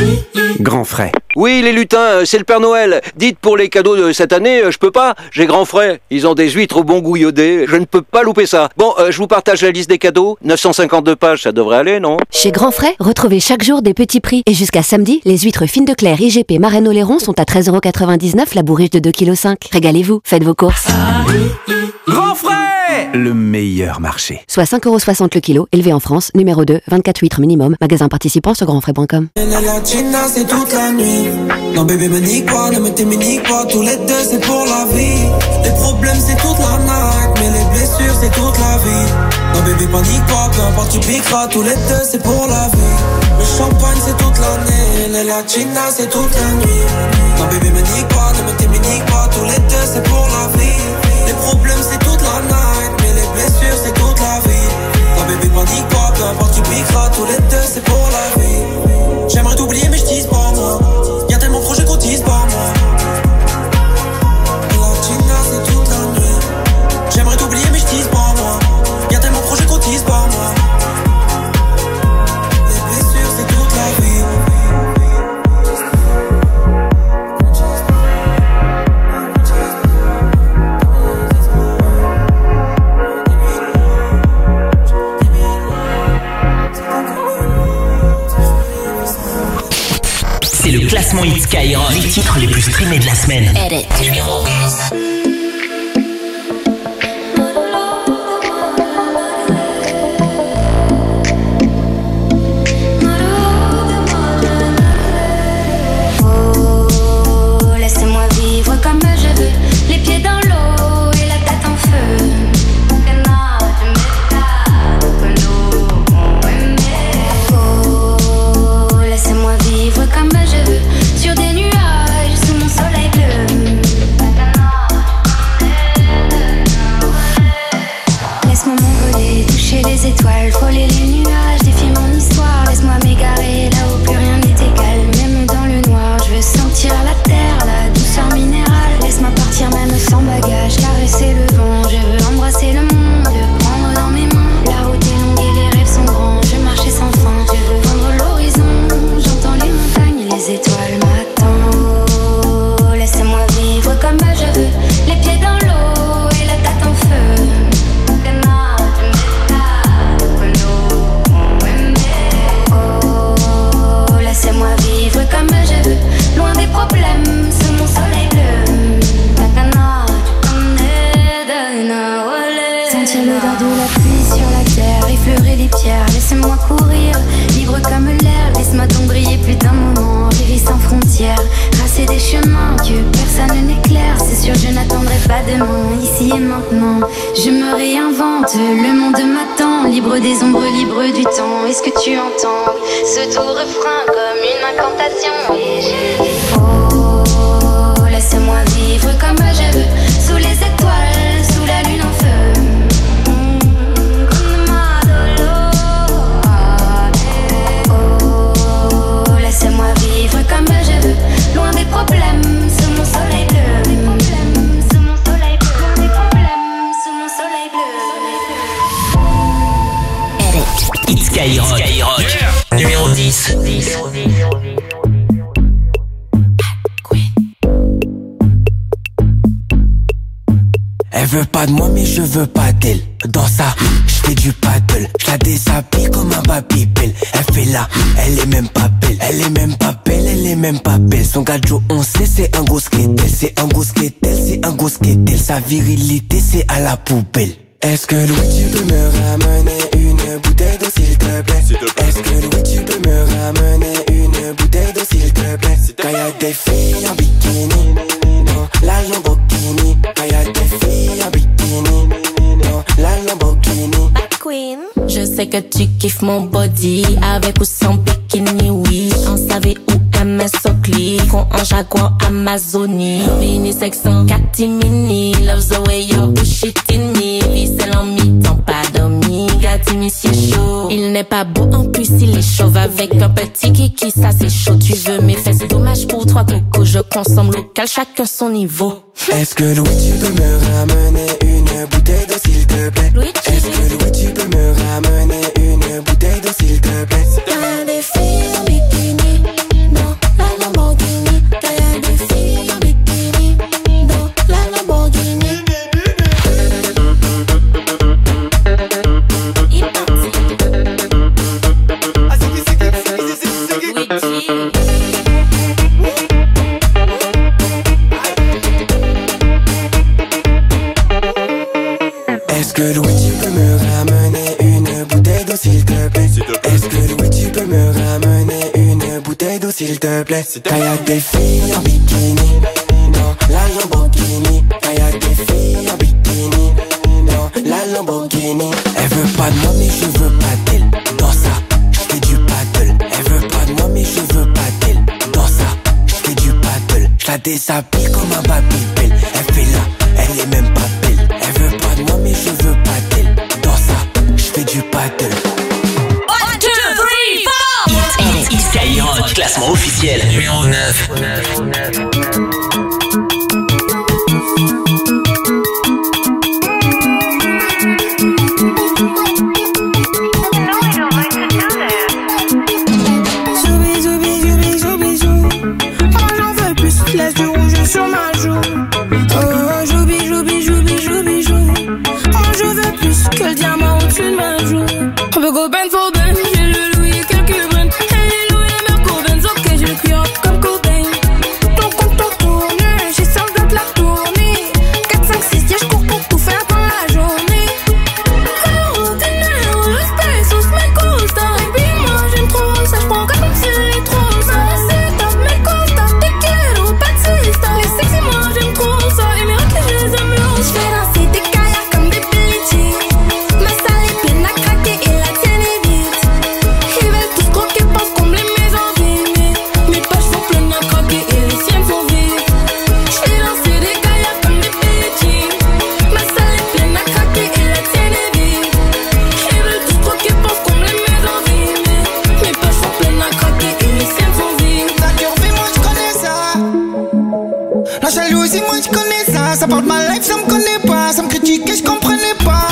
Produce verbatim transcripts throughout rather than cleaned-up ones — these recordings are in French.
Grand frais. Oui, les lutins, c'est le Père Noël. Dites pour les cadeaux de cette année, je peux pas. J'ai grand frais. Ils ont des huîtres au bon goût iodé. Je ne peux pas louper ça. Bon, euh, je vous partage la liste des cadeaux. neuf cent cinquante-deux pages, ça devrait aller, non? Chez Grand Frais, retrouvez chaque jour des petits prix. Et jusqu'à samedi, les huîtres fines de Claire I G P Marraine Oléron sont à treize euros quatre-vingt-dix-neuf la bourriche de deux virgule cinq kilos. Régalez-vous, faites vos courses. Grand frais, le meilleur marché. Soit cinq euros soixante le kilo, élevé en France, numéro deux, vingt-quatre huîtres minimum. Magasin participant sur grand frais point com. La China c'est toute la nuit. Non bébé me nique pas, ne me t'éminique pas. Tous les deux c'est pour la vie. Les problèmes c'est toute la night, mais les blessures c'est toute la vie. Non bébé panique pas, peu importe tu piqueras. Tous les deux c'est pour la vie. Le champagne c'est toute l'année, la China c'est toute la nuit. Non bébé me nique pas, ne me t'éminique pas. Tous les deux c'est pour la vie. Les problèmes c'est toute la night, mais les blessures c'est toute la vie. Non bébé panique pas, peu importe tu piqueras. Tous les deux c'est pour la vie. J'aimerais t'oublier mais je tease pas moi. Y'a tellement de projets qu'on tease pas moi. La China c'est toute la nuit. J'aimerais t'oublier mais je tease pas moi. Y'a tellement de projets qu'on tease pas moi. Les blessures c'est toute la vie. C'est le classement Hit Skyrock. Les titres les plus streamés de la semaine. Edit. Numéro onze. Oh, laissez-moi vivre comme je veux. Les pieds dans l'eau et la tête en feu. Oh, laissez-moi vivre comme je veux. Sur des nuages, sous mon soleil bleu. Laisse-moi m'envoler, toucher les étoiles, frôler les nuages, défier mon histoire. Laisse-moi m'égarer là où plus rien n'est égal. Même dans le noir, je veux sentir la terre, la douceur minérale. Laisse-moi partir même sans bagage, caresser le vent. Je veux embrasser le monde, le prendre dans mes mains. La route est longue et les rêves sont grands. Je marche sans fin, je veux vendre l'horizon. J'entends les montagnes, les étoiles m'attendent. Oh, laissez-moi vivre comme je veux. Les pieds dans l'eau et la tête en feu. Oh, laissez-moi vivre comme je veux. Loin des problèmes, sous mon soleil bleu. Sentir l'odeur de la pluie sur la terre, effleurer les pierres, laissez-moi courir, libre comme l'air. Laisse-moi donc briller plus d'un moment, vivre sans frontières, tracer des chemins que personne n'éclaire. C'est sûr je n'attendrai pas demain, ici et maintenant. Je me réinvente, le monde m'attend, libre des ombres, libre du temps. Est-ce que tu entends ce doux refrain comme une incantation? Et je dis oh, laissez-moi vivre comme je veux. Sous les étoiles, sous la lune en feu. Laissez-moi vivre comme je veux. Loin des problèmes, sous mon soleil bleu. Sous mon soleil bleu. Loin des problèmes, sous mon soleil bleu. Hit Skyrock. Skyrock. Yeah. Numéro dix. Elle veut pas de moi mais je veux pas d'elle. Dans ça, j'fais du paddle. J'la déshabille comme un babybel. Elle fait là, elle est même pas belle. Elle est même pas belle, elle est même pas belle. Son gadjo on sait c'est un gros skatel. C'est un gros skatel, c'est un gros skatel. Sa virilité c'est à la poubelle. Est-ce que Louis tu peux me ramener une bouteille d'eau s'il te plaît? Est-ce que Louis tu peux me ramener une bouteille d'eau s'il te plaît? Quand y'a des filles en bikini, non, la Lamborghini. Quand y'a des filles en bikini, non, la Lamborghini. Queen. Je sais que tu kiffes mon body, avec ou sans bikini, oui. On savait où M S Oakley, con en Jaguar Amazonie. Vini sexant catimini, loves the way you push it in me. Vicelle en mi-temps, pas dormi, gâti monsieur chaud. Il n'est pas beau, en plus il est chauve. Avec un petit kiki, ça c'est chaud. Tu veux mes fesses, dommage pour trois cocos. Je consomme local, chacun son niveau. Est-ce que Louis tu peux me ramener une bouteille d'eau s'il te plaît? Est-ce que Louis tu peux me ramener une bouteille d'eau s'il te plaît? Y'a des filles en bikini, non, s'il te plaît. Quand y'a des filles en bikini dans la Lamborghini. Quand y'a des filles en bikini dans la Lamborghini. Elle veut pas de moi mais je veux pas d'elle. Dans ça, j'fais du paddle. Elle veut pas de moi mais je veux pas d'elle. Dans ça, j'fais du paddle. J'la déshabille comme un Babybel. Elle fait là, elle est même pas belle. Elle veut pas de moi mais je veux pas d'elle. Dans ça, j'fais du paddle. one, two, three, four Hit, hit, Skyrock, classement officiel numéro neuf. Sur ma joue, oh joubi, joubi, joubi, joubi, joubi. Oh je veux plus que le diamant au-dessus de ma joue. On peut go ben for ben, j'ai le Louis et quelques brins. Hey Louis et Merco Benz, ok j'ai le cuir comme Cobain. Ton compte en tourne, j'ai cent de la tournée. Quatre, cinq, six, yeah, j'cours pour tout faire dans la journée. Oh dinero, respect, sauce, mes costas. Et puis moi j'aime trop ça, j'prends comme si c'est trop ça. C'est top, mes costas, te quiero, pas de sista. Les sexy, moi j'aime trop ça. Et mes raclés, je les aime lourds. J'fais danser des kayaks comme des Billie Jean. Ma salle est pleine à craquer et la tienne est vide. Ils veulent tous croquer, pensent combler mes envies. Mais mes pages sont pleines à craquer et les siennes sont vides. J'fais danser des kayaks comme des Billie Jean. Ma salle est pleine à craquer et la tienne est vide. Ils veulent tous croquer, pensent combler mes envies. Mais mes pages sont pleines à craquer et les siennes sont vides. La curvée, moi j'connais ça. La jalousie, moi j'connais ça. Ça parle de ma life, ça me connaît pas. Ça me critique et j'comprenais pas.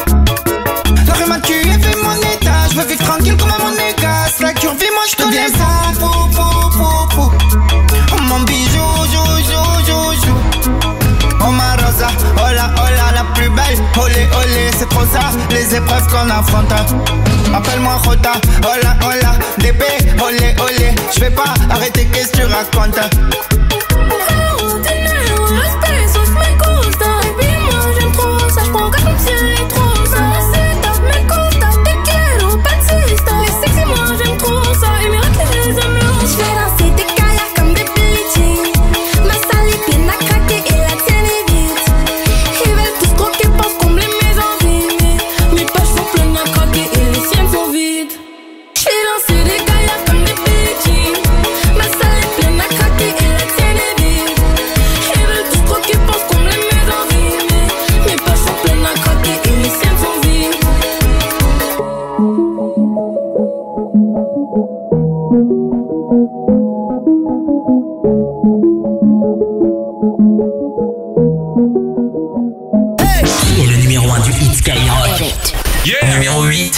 La rue m'a tué, fait mon état. J'veux vivre tranquille comme à mon écasse. La curvée, moi j'connais ça. Fou, fou, fou, fou. Oh mon bijou, jou, jou, jou, jou. Oh ma rosa, hola, hola, la plus belle. Olé, olé, c'est trop ça. Les épreuves qu'on affronte. Appelle-moi Jota, hola, hola. D B, olé, olé. J'vais pas arrêter, qu'est-ce que tu racontes? Oh dinero, respect, sauce, mes costas. Et puis moi j'aime trop ça, j'prends comme si c'est trop ça. C'est top, mes costas, te quiero, pas de sista. Les sexy, moi j'aime trop ça. Et mes raclés, je les aime lourds. J'fais danser des kayaks comme des Billie Jean. Ma salle est pleine à craquer et la tienne est vide. Ils veulent tous croquer, pensent combler mes envies. Mais mes pages sont pleines à craquer et les siennes sont vides. J'fais danser des kayaks comme des Billie Jean. Ma salle est pleine à craquer et la tienne est vide. Ils veulent tous croquer, pensent combler mes envies. Mais mes pages sont pleines à craquer et les siennes sont vides. Qui est le numéro un du hit Skyrock? Numéro huit.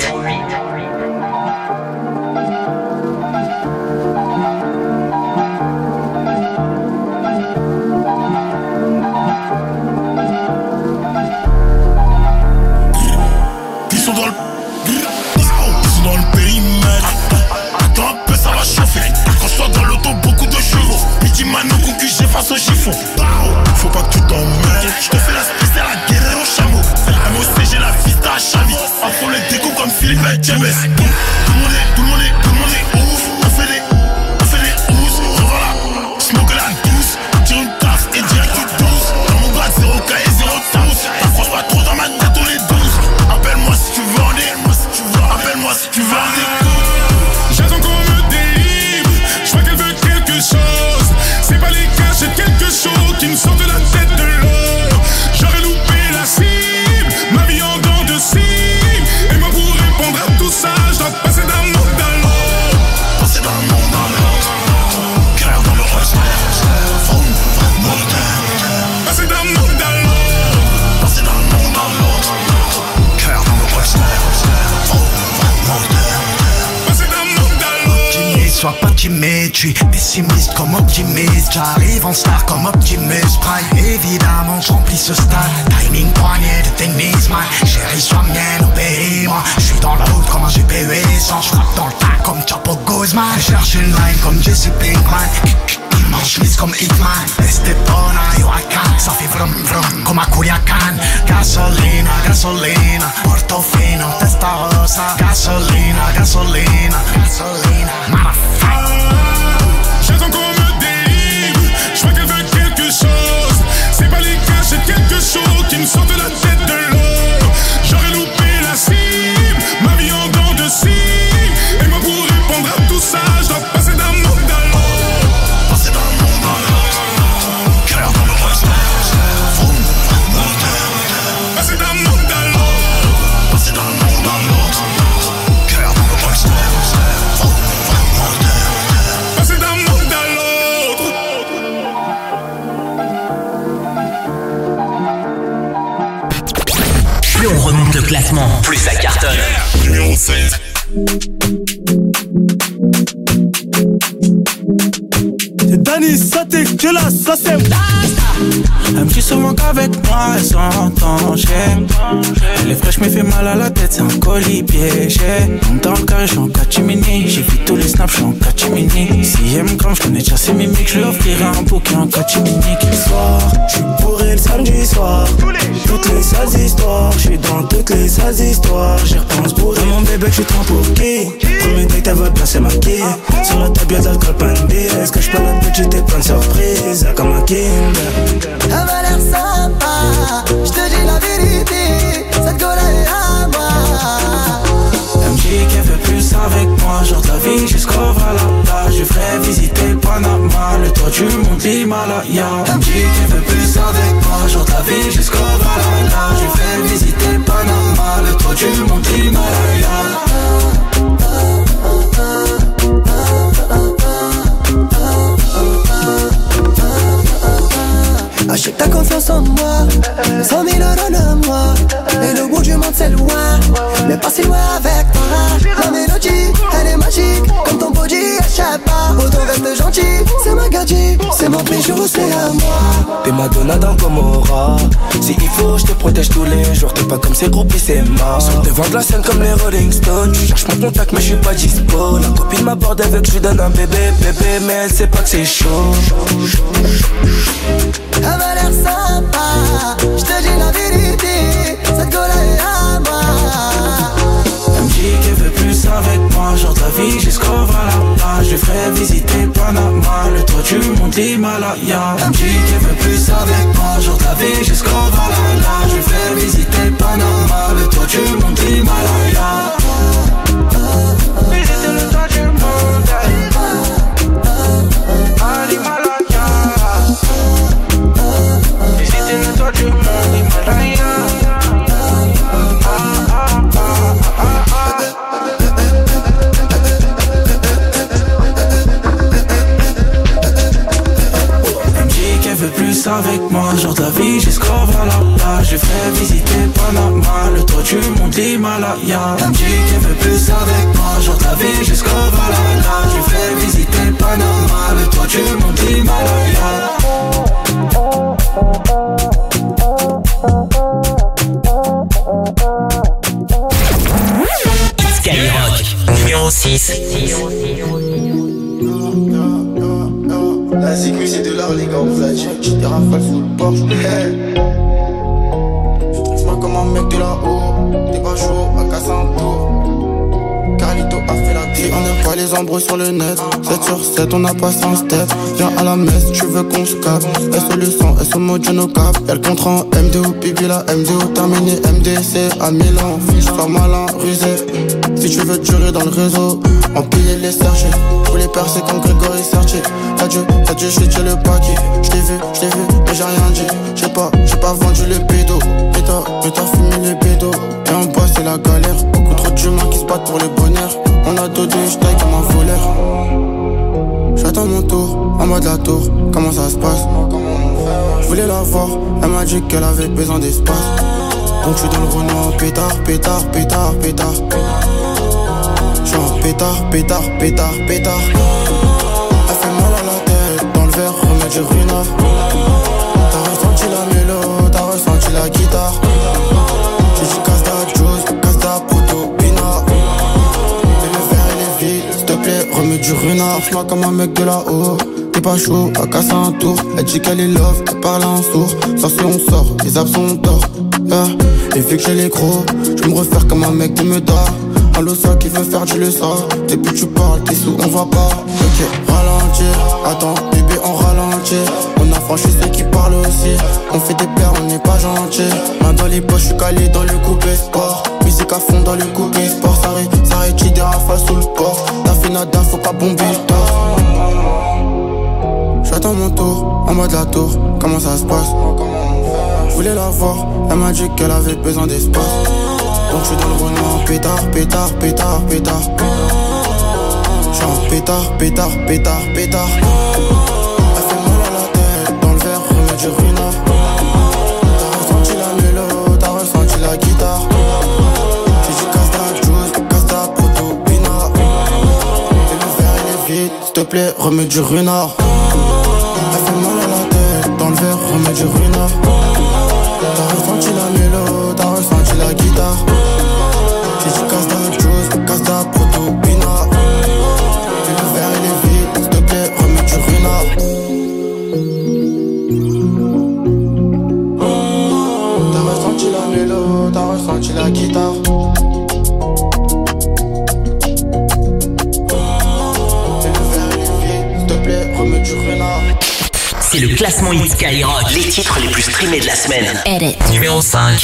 Ils sont dans le... Ils sont dans le périmètre. Attends un peu, ça va chauffer. Quand je sors dans l'auto, beaucoup de chevaux. Midi Mano, concu, j'efface au chiffon. Faut pas que tu t'emmènes. Je te fais la spéciale, c'est la guerre au chameau. M O C, j'ai la fista à Chavi. Afro les découps comme Philippe et James. Tout le monde est, tout le monde est, tout le monde est ouf. On fait des, on fait des housses. Revoilà, smoke la douce. Tire une tasse et direct tu douce. Dans mon grade, zéro K et zéro touce. T'approches pas trop dans ma tête, on est douze. Appelle-moi si tu veux en écoute. Appelle-moi si tu veux en écoute. J'attends qu'on me délivre. Je vois qu'elle veut quelque chose. C'est pas les caches, c'est quelque chose qui me sort de la tête de l'eau. J'aurais loupé la cible, ma vie en dents de cible. Et moi pour répondre à tout ça, je dois passer d'un monde à l'autre. Passer d'un monde à l'autre. Cœur dans le reste. Passer d'un monde à l'autre. Passer d'un monde à l'autre. Cœur dans le reste. Passer d'un monde à l'autre. Optimiste, sois pas timide, je suis pessimiste comme optimiste. J'arrive en star comme Optimus Prime. Évidemment, j'remplis ce stade. Timing poignet de tennis, man. Chérie, sois mienne, obéis-moi. J'suis dans la route comme un G P U sans. J'frappe dans le tas comme Chapo Guzman. Cherche une line comme Jesse Pinkman. Immense chemise comme Hitman. Estepona, Huracan. Ça fait vrum vrum comme à Culiacan. Gasolina, gasolina. Portofino, Testarossa. Gasolina, gasolina. Gasolina, motherfucker. classement, plus ça cartonne. Numéro sept. C'est Danny Saté, que la ça c'est. Elle me dit souvent qu'avec moi elle s'entend. Elle est fraîche mais fait mal à la tête, c'est un colis piégé. Dans le carré, j'suis en catimini. J'ai vu tous les snaps, j'suis en catimini. Si elle me crame, j'connais déjà ses mimiques. J'lui offrirai un bouquet en catimini. Soir, j'suis bourré le samedi soir. Toutes les sales histoires, j'suis dans toutes les sales histoires. J'y repense bourré. Mon bébé, j'suis trop pour qui? Premier date, elle va placer ma quille. Sur la table, y'a d'alcool, pas une bille. Est-ce que j'peux la petite et plein de surprises? Comme un Kinder. Elle m'a l'air sympa, j'te dis la vérité, cette go là est à moi. Elle me dit qu'elle veut plus avec moi, genre de la vie jusqu'au Valhalla. Je ferai visiter le Panama, le toit du monde l'Himalaya. Elle me dit qu'elle veut plus avec moi, genre de la vie jusqu'au Valhalla. Je ferai visiter le Panama, le toit du monde l'Himalaya. Achète ta confiance en moi, cent mille euros de moi. Et le bout du monde c'est loin, mais pas si loin avec toi. La mélodie, elle est magique, comme ton body, achète pas. Autant reste gentil, c'est ma gadget, c'est mon bijou, c'est à moi. T'es Madonna dans Gomorrah. Si il faut, je te protège tous les jours. T'es pas comme ces groupies, c'est mort. Sur devant de la scène comme les Rolling Stones. Tu cherches mon contact, mais je suis pas dispo. La copine m'aborde avec, je lui donne un bébé, bébé, mais elle sait pas que c'est chaud. Elle m'a l'air sympa, j'te dis la vérité, cette go là est à moi. Elle me dit qu'elle veut plus avec moi, genre de la vie jusqu'au Valhalla. Je ferai visiter Panama, le toit du monde l'Himalaya. Elle me dit qu'elle veut plus avec moi, genre de la vie jusqu'au Valhalla. Je ferai visiter Panama, le toit du monde l'Himalaya. Visiter le toit du monde à l'Himalaya. Visiter le toit du monde Himalaya. Elle me dit qu'elle veut plus avec moi, genre de la vie jusqu'au Valhalla. Je ferai visiter Panama, le toit du monde l'Himalaya. Elle me dit qu'elle veut plus avec moi, genre de la vie jusqu'au Valhalla. Je ferai visiter Panama, le toit du monde l'Himalaya. Skyrock, numéro six. La sécu c'est de l'art les gars, on flatte. J'ai des rafales sous le Porsche. Hey. J'm'en comme un mec de là-haut. T'es pas chaud, à casser un tour. Carlito a fait la vie. On n'a pas les embrouilles sur le net. sept sur sept, on a passé un step. Viens à la messe, tu veux qu'on se capte. S O le sang, S O mode no cap. Y'a le contrat en M D O, pipi la M D O terminé. M D C à Milan, fiche sois malin, rusé. Si tu veux durer dans le réseau, empiler les sergés. Pour les percer comme Grégory Sertier. T'as Dieu, t'as Dieu, j'ai tué le paquet. J't'ai vu, j't'ai vu, mais j'ai rien dit. J'ai pas, j'ai pas vendu les pédos. Mais t'as, mais t'as fumé les pédos. Et en bas c'est la galère. Beaucoup trop d'humains qui se battent pour le bonheur. On a dodé, j'taille comme un voleur. J'attends mon tour, en mode la tour. Comment ça se passe? Je voulais la voir, elle m'a dit qu'elle avait besoin d'espace. Donc j'suis dans le Renault, pétard, pétard, pétard, pétard. J'suis en pétard, pétard, pétard, pétard. Elle fait mal à la tête, dans le verre, remets du ruinard. T'as ressenti la mélo, t'as ressenti la guitare. J'ai dit casse-da, juice, casse-da, proto, bina. Et le verre il est vide, s'il te plaît, remets du ruinard. J'm'en comme un mec de là-haut. T'es pas chaud, à casser un tour. Elle dit qu'elle est love, elle parle en sourd. Ça si on sort, les absents d'or. Yeah. Et vu que j'ai les gros, je me refaire comme un mec de Meda. Un losa qui veut faire du le ça. Depuis tu parles, t'es sous, on va pas. Ok, ralentir, attends, bébé on ralentit. On a franchi ceux qui parlent aussi. On fait des paires, on n'est pas gentil. Main dans les poches, je suis calé dans le coupé sport. Musique à fond dans le coupé sport. Ça arrête, ça arrête, des rafales sous le port. T'as fait nada, faut pas bomber le torse. J'attends mon tour, en mode la tour. Comment ça se passe? Je voulais la voir, elle m'a dit qu'elle avait besoin d'espace. Donc j'suis dans le Renault, pétard, pétard, pétard, pétard. J'suis en pétard, pétard, pétard, pétard. Elle fait mal à la tête, dans le verre, remets du ruinard. T'as ressenti la mélo, t'as ressenti la guitare. vite, s'il te plaît, remets du runard. Elle fait mal à la tête, dans le verre, remets du runard. T'as ressenti la mélo, t'as ressenti la guitare. J'ai dit casse d'autre chose, casse ta proto pinard. Et le verre il est vide, s'il te plaît, remets du runard. T'as ressenti la mélo, t'as ressenti la guitare. C'est le classement Hit Skyrock. Les titres les plus streamés de la semaine. Edit. Numéro cinq.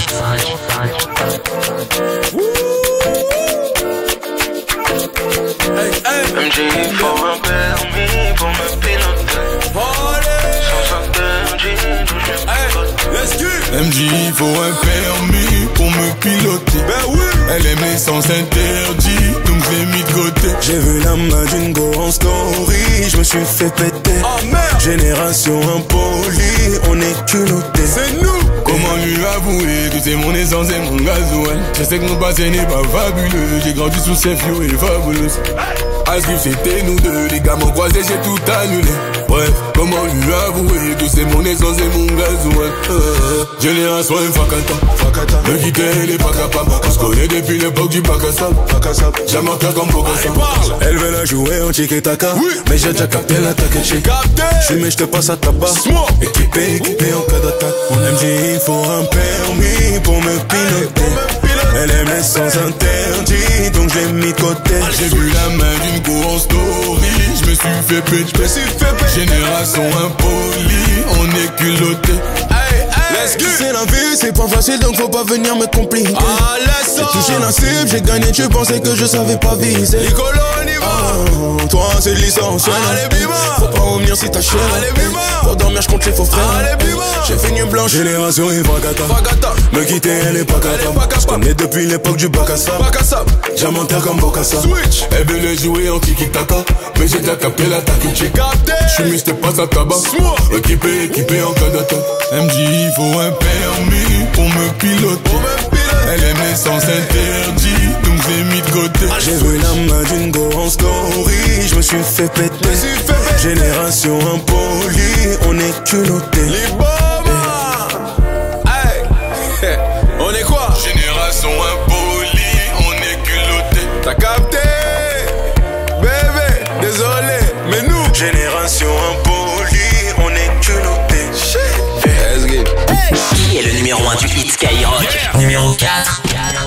Hey, hey. M J, il faut un permis pour me piloter. Sans interdit, d'où je pilote. M J, il faut un permis pour me piloter. Ben oui. Elle aime les sens interdits, donc je l'ai mis de côté. J'ai vu la main d'une go en story, je me suis fait péter. Oh merde. Génération impolie, on est culotté. C'est nous. Comment lui avouer que c'est mon essence et mon gasoil. Je sais que mon passé n'est pas fabuleux. J'ai grandi sous ces fio et fabuleuse. À ce que c'était nous deux, les gars m'ont croisé, j'ai tout annulé. Bref, comment lui avouer que c'est mon essence et mon gasoil. euh, Génération Fakata, me quitter elle est pas capable. On se connaît depuis l'époque du bac à sable. Jamais en comme Bokassa. Elle veut la jouer en tiki-taka, oui. Mais j'ai déjà capté l'attaque et j'ai capté. Je mais je te passe à tabac. Équipé, équipé en cas d'attaque. Mon M J, il faut un permis pour me piloter. Elle aime les sans interdit, donc je l'ai mis de côté. J'ai vu la main d'une go en story, je me suis fait péter. Génération impolie, on est culotté. C'est la vie, c'est pas facile donc faut pas venir me compliquer. Ah, j'ai touché la cible, j'ai gagné, tu pensais que je savais pas viser. Oh, toi c'est licencié. Faut pas revenir si t'as cher. Pour dormir je compte les faux frères. J'ai fini blanche. Génération et Fakata. Me quitter elle est pas capable. Je connais depuis l'époque du bac à sable. Jamais en terre comme Bokassa. Elle veut le jouer en tiki-taka, mais j'ai déjà capté l'attaque et j'ai capté. J'suis mis, j'te passe à tabac. Équipé, équipé en cas d'attaque. M J, il faut un permis pour me piloter. Elle aime les sens interdits, donc j'ai mis de côté. J'ai vu la main d'une go en story, je me suis fait péter. Génération impolie, on est culotté. Les hey. On est quoi? Génération impolie, on est culotté. T'as capté? Bébé, désolé, mais nous génération impolie, on est culotté. Hey. Qui est le numéro un du Hit Skyrock? Yeah. Numéro quatre.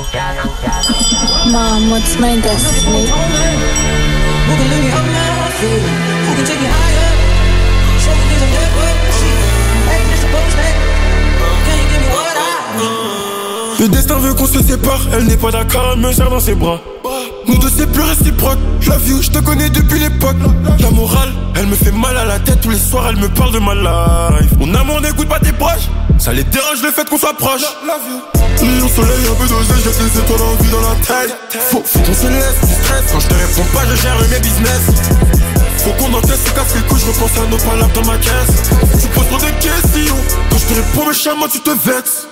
Mom, what's my destiny? Who can lift me up now? Who can take me higher? Show me things I'm dead, but see, hey, you're supposed to. Can you give me what I need? Le destin veut qu'on se sépare, elle n'est pas d'accord, elle me serre dans ses bras. Nous deux c'est plus réciproque, je la vis, je te connais depuis l'époque. La morale, elle me fait mal à la tête, tous les soirs elle me parle de ma life. Mon amour n'écoute pas tes proches, ça les dérange le fait qu'on s'approche. Nuit au soleil, un peu d'oseille, j'ai des étoiles en vie dans la tête. Faut, faut qu'on se laisse du stress, quand je te réponds pas je gère mes business. Faut qu'on encaisse, se casse les couilles, je repense à nos palabres dans ma caisse. Tu poses trop de questions, quand je te réponds mes chameaux tu te vexes.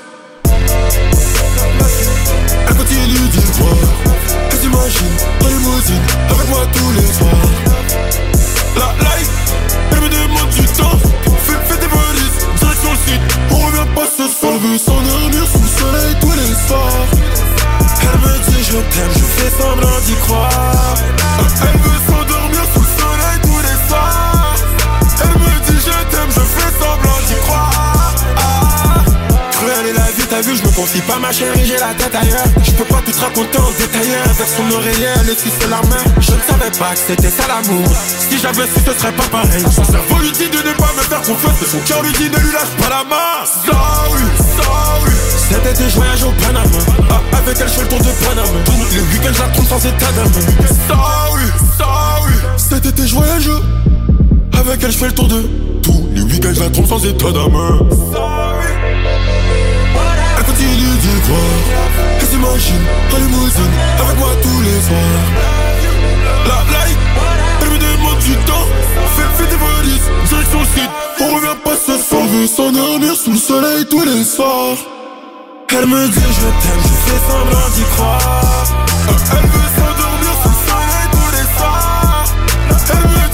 Elle continue d'y croire, elle s'imagine en limousine avec moi tous les soirs. La life, elle me demande du temps, fais, fais tes valises, direction le site. On revient pas ce soir, elle veut s'endormir sous le soleil tous les soirs. Elle me dit je t'aime, je fais semblant d'y croire. Elle veut s'endormir sous le soleil tous les soirs. Elle me dit je t'aime, je fais semblant d'y croire. Ah. Cruelle est la vie, t'as vu, je me confie pas ma chérie, j'ai la tête ailleurs. Je peux pas tout te raconter en détail. Avec son oreiller, elle essuie la main. Je ne savais pas que c'était ça l'amour. Si j'avais su, ce serait pas pareil. Son cerveau lui dit de ne pas me faire confiance, mais son cœur lui dit ne lui lâche pas la main. Sorry, sorry. Cet été, je voyage au Panama. Ah, avec elle, je fais le tour de Panama. Le week-end, je la trompe sans état d'âme. Sorry, sorry. Cet été, je voyage. Avec elle, je fais le tour de tous les week-ends, je la trompe sans état d'âme. Sorry. Elle continue d'y croire, elle s'imagine en limousine avec moi tous les soirs. La life, elle me demande du temps, fais, fais tes valises, direction le site. On revient pas ce soir, elle veut s'endormir sous le soleil tous les soirs. Elle me dit je t'aime, je fais semblant d'y croire. Elle veut s'endormir sous le soleil tous les soirs. Elle me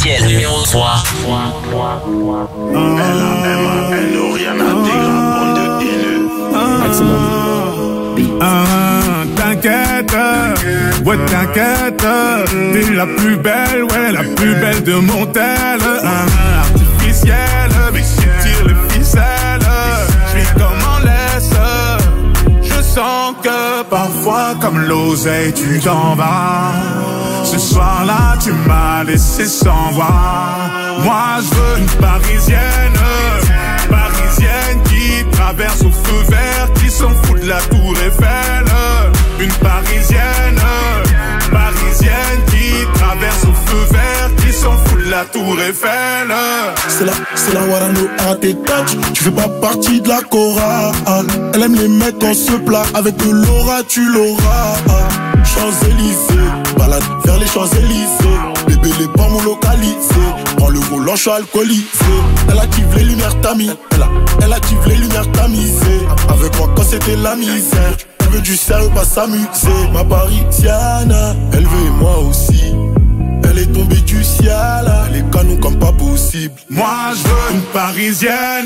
officiel numéro trois. Elle a, elle n'a rien à dire, bande de haineux. Ah, t'inquiète, ouais t'inquiète, t'es la plus belle, ouais la plus belle de mon tel. Ah, artificielle, mais si tire les ficelles, j'suis comme en laisse. Je sens que parfois comme l'oseille tu t'en vas. Ce soir-là tu m'as laissé sans voix. Moi je veux une parisienne, parisienne qui traverse au feu vert, qui s'en fout de la tour Eiffel. Une parisienne, parisienne qui traverse au feu vert, qui s'en fout de la tour Eiffel. C'est la, c'est la Warano à tes touch. Tu fais pas partie de la chorale. Elle aime les mecs dans ce plat. Avec de l'aura tu l'auras. Champs-Élysées, balade vers les Champs-Élysées. Bébé les pommes localisés. Prends le volant, je suis alcoolisé. Elle active les lumières tamisées. Elle, a, elle active les lumières tamisées. Avec moi quand c'était la misère. Elle veut du sérieux, pas s'amuser. Ma parisienne, elle veut et moi aussi. Elle est tombée du ciel, les canons comme pas possible. Moi je veux une parisienne,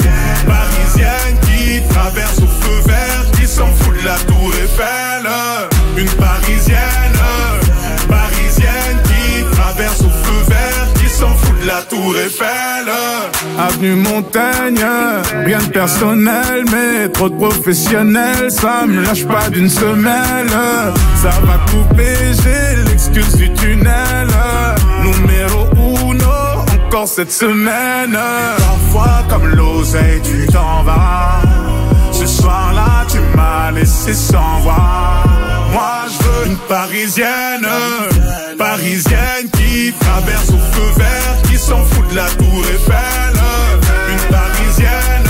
parisienne qui traverse au feu vert, qui s'en fout de la tour Eiffel. Une parisienne, parisienne qui traverse au feu vert, qui s'en fout de la tour Eiffel. Avenue Montaigne, rien de personnel, mais trop de professionnels, ça me lâche pas d'une semelle. Ça va couper, j'ai l'excuse du tunnel. Numéro uno, encore cette semaine. Parfois comme l'oseille tu t'en vas. Ce soir-là tu m'as laissé sans voix. Moi je veux une parisienne, parisienne qui traverse au feu vert, qui s'en fout de la tour Eiffel. Une parisienne,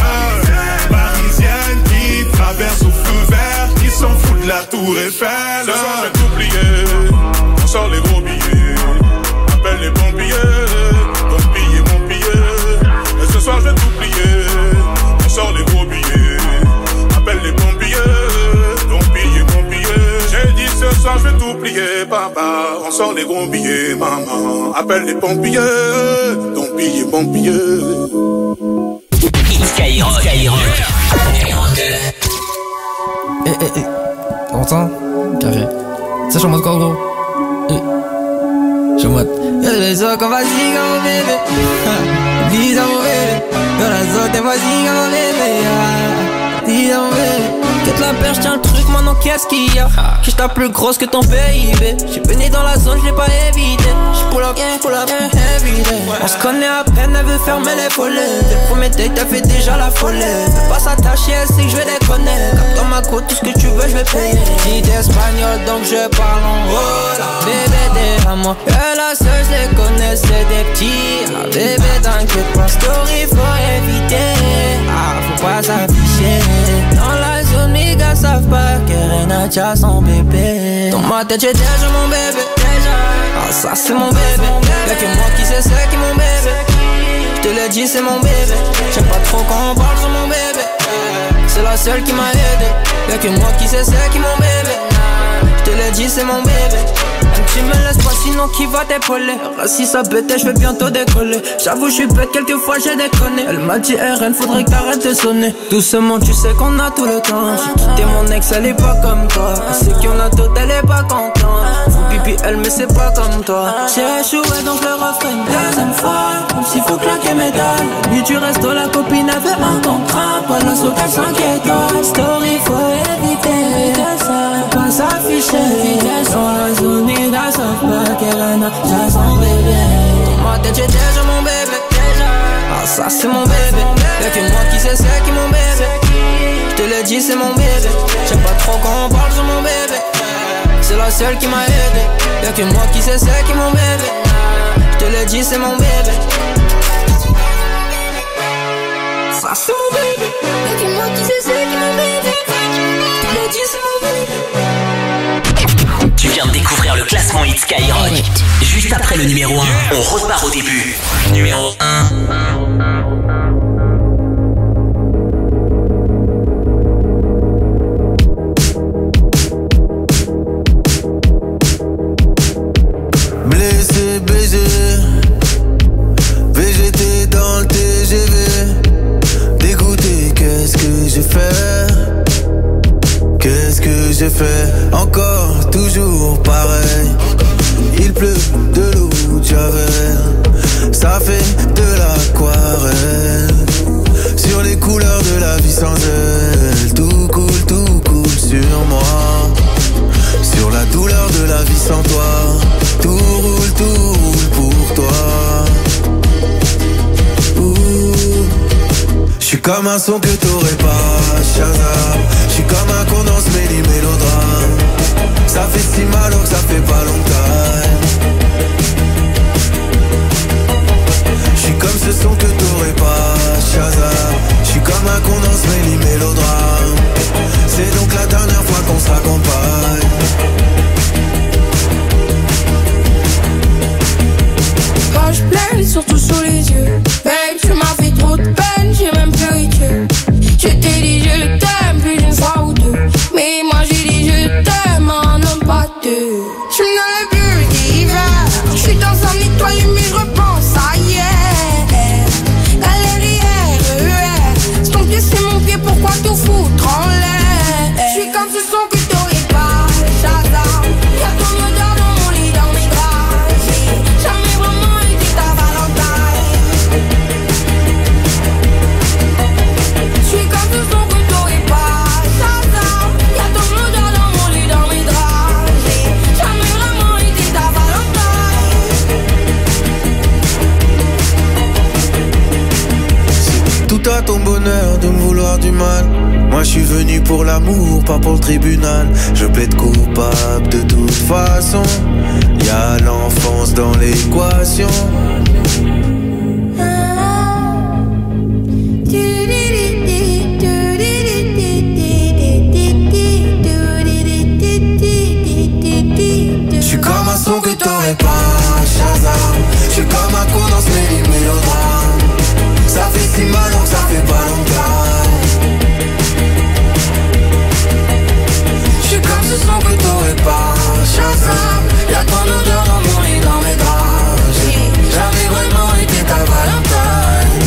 parisienne qui traverse au feu vert, qui s'en fout de la tour Eiffel. Ce soir je vais t'oublier, on sort les gros billets. Appelle les pompiers, ton billet, mon billet. Et ce soir je vais t'oublier, on sort les gros billets. Appelle les pompiers, ton billet, mon billet. J'ai dit ce soir je vais t'oublier, papa. On sort les gros billets, maman. Appelle les pompiers, ton billet, mon billet. Skyrock, Skyrock. Eh eh eh, t'entends? Carré. Ça je suis en mode quoi gros? Eh. Je suis en mode y'a les autres qu'on va ziga mon bébé. Dis à mon bébé. Y'a les autres qu'on va ziga mon bébé. Dis à mon bébé. Quitte la perche, tiens le truc, maintenant qu'est-ce qu'il y a? Que j'tape plus grosse que ton P I B. J'suis venu dans la zone, j'l'ai pas évité. J'pull up, yeah, pull up, yeah, everyday. On se connaît à peine, elle veut fermer les volets. Dès le premier date, elle fait déjà la folie. Fais pas s'attacher, elle sait que j'vais déconner. Cap dans ma côte, tout ce que tu veux, j'vais payer. Dit espagnol, donc je parle en hola. Bébé, t'es à moi. Et la seule, j'les connais, c'est des petits. Ah, bébé, t'inquiète pas, story, faut éviter. Ah, faut pas s'afficher. Dans la zone, mes gars savent pas que Renacha son bébé. Dans ma tête j'ai déjà mon bébé. Ah ça c'est mon bébé. Y'a que moi qui sais c'est qui mon bébé. J'te l'ai dit c'est mon bébé. J'aime pas trop quand on parle sur mon bébé. C'est la seule qui m'a aidé. Y'a que moi qui sais c'est qui mon bébé. J'te l'ai dit c'est mon bébé. Tu me laisses pas sinon qui va t'épauler. Si ça pète je vais bientôt décoller. J'avoue je suis bête quelquefois j'ai déconné. Elle m'a dit R N faudrait que t'arrêtes de sonner. Doucement tu sais qu'on a tout le temps. J'ai quitté mon ex elle est pas comme toi. Elle sait qu'on a tout elle est pas contente. Faut pipi elle mais c'est pas comme toi. J'ai échoué donc le refrain une deuxième fois. Comme s'il faut claquer mes dalles. Nuit du resto la copine avait un contrat. Pas la sauce qu'elle s'inquiète. Story faut éviter. Pas s'afficher. Dans la zone ça savent pas qu'elle en a déjà son bébé. Dans ma tête j'ai déjà mon bébé. Ah ça c'est mon bébé. Y'a que moi qui sais c'est qui mon bébé. J'te l'ai dit c'est mon bébé. J'aime pas trop quand on parle sur mon bébé. C'est la seule qui m'a aidé. Y'a que moi qui sais c'est qui mon bébé. J'te l'ai dit c'est mon bébé. Ça c'est mon bébé. Y'a que moi qui sais c'est qui mon bébé. J'te l'ai dit c'est mon bébé. Tu viens de découvrir le classement Hit Skyrock. Juste après le numéro un, on repart au début. Numéro un. Blessé, baisé, j'ai fait encore, toujours pareil. Il pleut de l'eau de Javel, ça fait de l'aquarelle. Sur les couleurs de la vie sans elle, tout coule, tout coule sur moi. Sur la douleur de la vie sans toi, tout roule, tout roule pour toi. J'suis comme un son que t'aurais pas, Shazam. J'suis comme un condens mêlé mélodrame. Ça fait si mal alors que ça fait pas longtemps. J'suis comme ce son que t'aurais pas, Shazam. J'suis comme un condens mêlé mélodrame. C'est donc la dernière fois qu'on se raccompagne. Quand je pleure, surtout sous les yeux. Babe, tu m'as fait trop de peine, j'ai même pleuré que je t'ai dit je t'aime plus d'une fois ou deux. Mais moi j'ai dit je t'aime en un pas deux. Je suis dans le bulle d'hiver, je suis dans un étoile mais je repense à hier. Galerie R E R, c'est ton pied c'est mon pied, pourquoi tout foutre en l'air? Je suis comme ce son que t'aurais pas, Shazam. Y'a ton odeur dans mon lit, dans mes draps. J'ai jamais vraiment été ta Valentine. Je suis comme ce son que t'aurais pas, Shazam. Y'a ton odeur dans mon lit, dans mes draps. J'ai jamais vraiment été ta Valentine. Tout à ton bonheur de me vouloir du mal. Moi je suis venu pour l'amour, pas pour le tribunal. Je plaide coupable de toute façon. Y'a l'enfance dans l'équation. J'suis comme un son que t'aurais pas, Shazam. J'suis comme un condens mêlé mélodrame. Ça fait si mal donc ça fait pas longtemps. J'suis comme ce son que t'aurais pas, Shazam. Y'a ton odeur dans mon lit, dans mes draps. J'ai jamais vraiment été ta Valentine.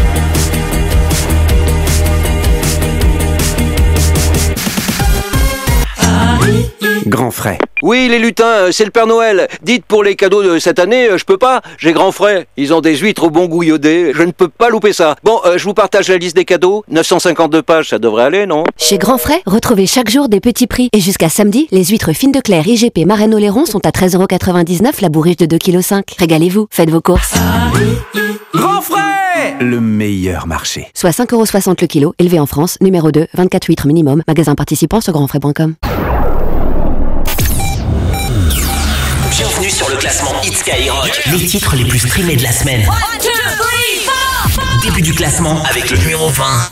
Grand frais. Oui, les lutins, euh, c'est le Père Noël. Dites pour les cadeaux de cette année, euh, je peux pas, j'ai grand frais. Ils ont des huîtres au bon goût iodé, je ne peux pas louper ça. Bon, euh, je vous partage la liste des cadeaux. neuf cent cinquante-deux pages, ça devrait aller, non? Chez Grand Frais, retrouvez chaque jour des petits prix. Et jusqu'à samedi, les huîtres fines de Clair I G P Marraine-Oléron sont à treize euros quatre-vingt-dix-neuf la bourriche de deux virgule cinq kilos. Régalez-vous, faites vos courses. Grand frais, le meilleur marché. Soit cinq euros soixante le kilo, élevé en France, numéro deux, vingt-quatre huîtres minimum, magasin participant sur grand frais point com. Bienvenue sur le classement Hit Skyrock. Les titres les plus streamés de la semaine. one, two, three, four. Début du classement avec le numéro vingt.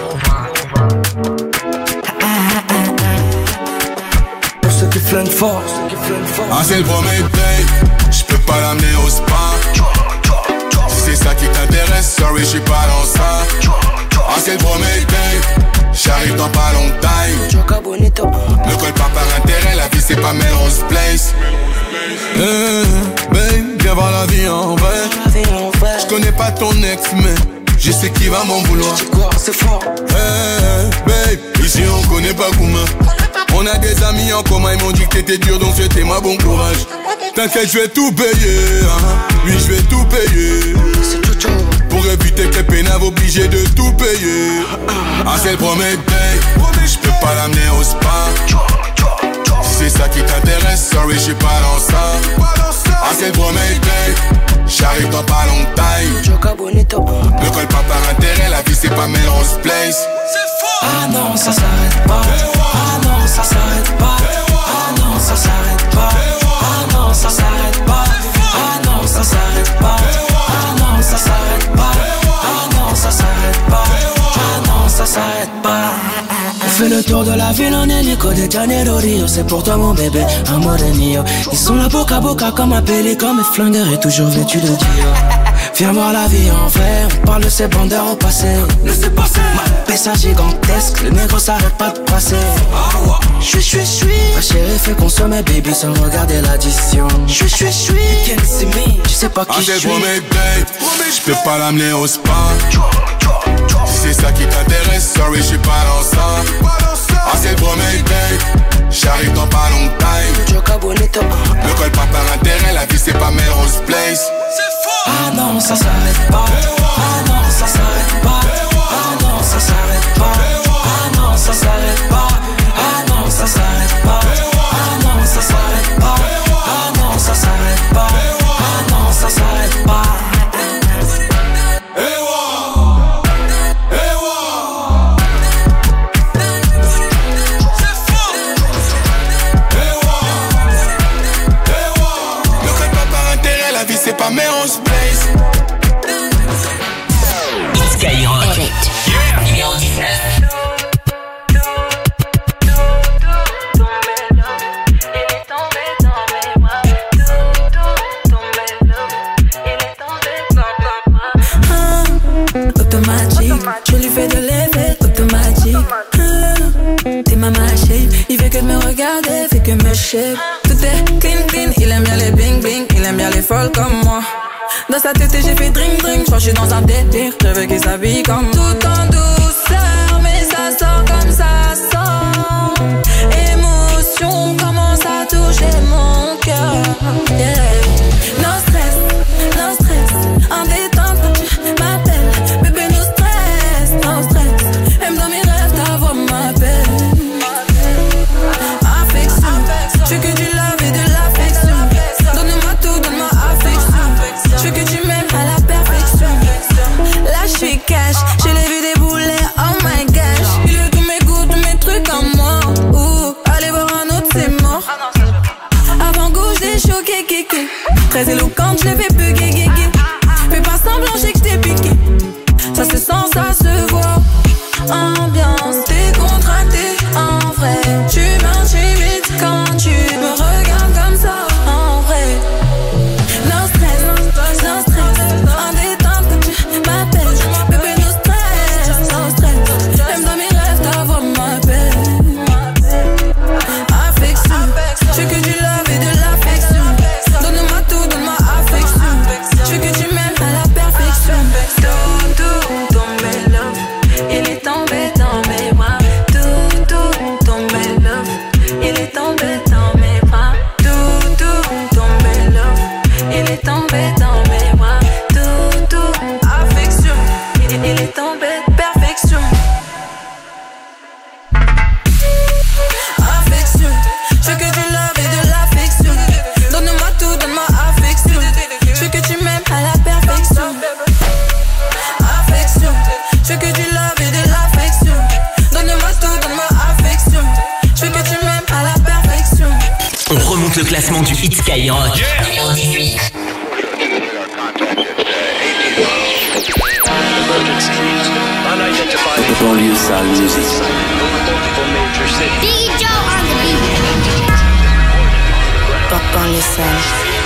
Pour ceux qui flinguent fort. Ah c'est le premier date, j'peux pas l'amener au spa. Si c'est ça qui t'intéresse, sorry j'suis pas dans ça. Ah c'est le premier date, j'arrive dans pas longtemps. Ne colle pas par intérêt, la vie c'est pas Melrose Place. Hey, babe, viens voir la vie en vrai. J'connais pas ton ex mais je sais qui va m'en vouloir. C'est fort. Hey, babe, ici on connaît pas Gouma. On a des amis en commun, ils m'ont dit que t'étais dur donc c'était ma bon courage. T'inquiète, je vais tout payer, hein. Oui, je vais tout payer. Pour éviter que les pénaves obligés de tout payer. Ah, c'est le premier date, je peux pas l'amener au spa. Si c'est ça qui t'intéresse, sorry, j'suis pas dans ça. Ah, c'est le premier date, j'arrive dans pas longtemps. Ne colle pas par intérêt, la vie c'est pas Melrose Place. Ah non, ça s'arrête pas. Ah non, ça s'arrête pas. Ah non, ça s'arrête pas. Ah non, ça s'arrête pas. Ah non, ça s'arrête pas. Ah non, ça s'arrête pas. Ah non, ça s'arrête pas. Ah non, ça s'arrête pas. On fait le tour de la ville en hélico de Janeiro Rio. C'est pour toi mon bébé, amore mio. Ils sont là boca à boca comme un pélican. Mes flingueurs et toujours vêtus de Dio. Viens voir la vie en vrai, on parle de ces bandeurs au passé. Laissez passer. Ma pessa gigantesque, le négro s'arrête pas de passer. J'suis, j'suis, j'suis. Ma chérie fait consommer baby sans regarder l'addition. J'suis, j'suis, j'suis. Tu sais pas qui j'suis. J'peux pas l'amener au spa. Si c'est ça qui t'intéresse, sorry j'suis pas dans ça. Ah c'est le premier date, j'arrive dans pas long time. Ne colle pas par intérêt, la vie c'est pas Melrose Place. Ah non, ça s'arrête pas. Ah non, ça s'arrête pas. Ah non, ça s'arrête pas. Ah non, ça s'arrête pas. Ah non, ça s'arrête pas. Ah non, ça s'arrête pas. Ah non, ça s'arrête pas. Ah non, ça s'arrête pas. C'est pas Melrose Place. Skyrock. Yeah. Numéro dix-neuf. Automatique, je lui fais de l'effet automatique. Ah, t'es ma machine, il fait que de me regarder, fait que me shape. Tout est clean clean, il aime bien les bling bling, il aime bien les folles comme moi. Dans sa tête j'ai fait drink drink, je suis dans un délire, je veux qu'il s'habille comme moi. Tout en douceur, mais ça sort comme ça sort. Émotion commence à toucher mon cœur. Yeah. No stress, no stress, en détente quand tu m'appelles. Bébé no stress, no stress, aime dans mes rêves ta voix m'appelle. Affection, je veux que du love et de l'affection. Donne-moi tout, donne-moi affection. Je veux que tu m'aimes à la perfection. Là je suis cash, je l'ai vu débouler, oh my gosh. Il veut tous mes goûts, tous mes trucs en moi. Ouh, allez voir un autre c'est mort. Avant gauche des choqués, kéké. Très éloquente, je l'ai fait bugger, guégué. Fais pas semblant, j'ai que je t'ai piqué. Ça se sent, ça se voit. Ambiance décontractée, en vrai. Tu m'intimides quand tu me regardes comme ça, en vrai. No stress, no stress, en détente quand tu m'appelles. Bébé no stress, no stress, même dans mes rêves ta voix m'appelle. Affection, je veux que du love et de l'affection. Donne-moi tout, donne-moi affection. Je veux que tu m'aimes à la perfection. Tout, tout, tombé love, il est tombé dans mes bras. Tout, tout, tombé love, il est tombé dans mes bras. Tout, tout, tombé love, il est tombé dans mes bras. Tout, tout, affection, il, il est tombé perfection. Affection, je veux que du love et de l'affection. Donne-moi tout, donne-moi affection. Je veux que tu m'aimes à la perfection. Affection, je veux que du love et de l'affection. Donne-moi tout, donne-moi affection. Je veux que tu m'aimes à la perfection. On remonte le classement du hit Skyrock. Yeah. Numéro dix-huit. Banlieue sale musique. Biggie Joe on the beat. Banlieue sale.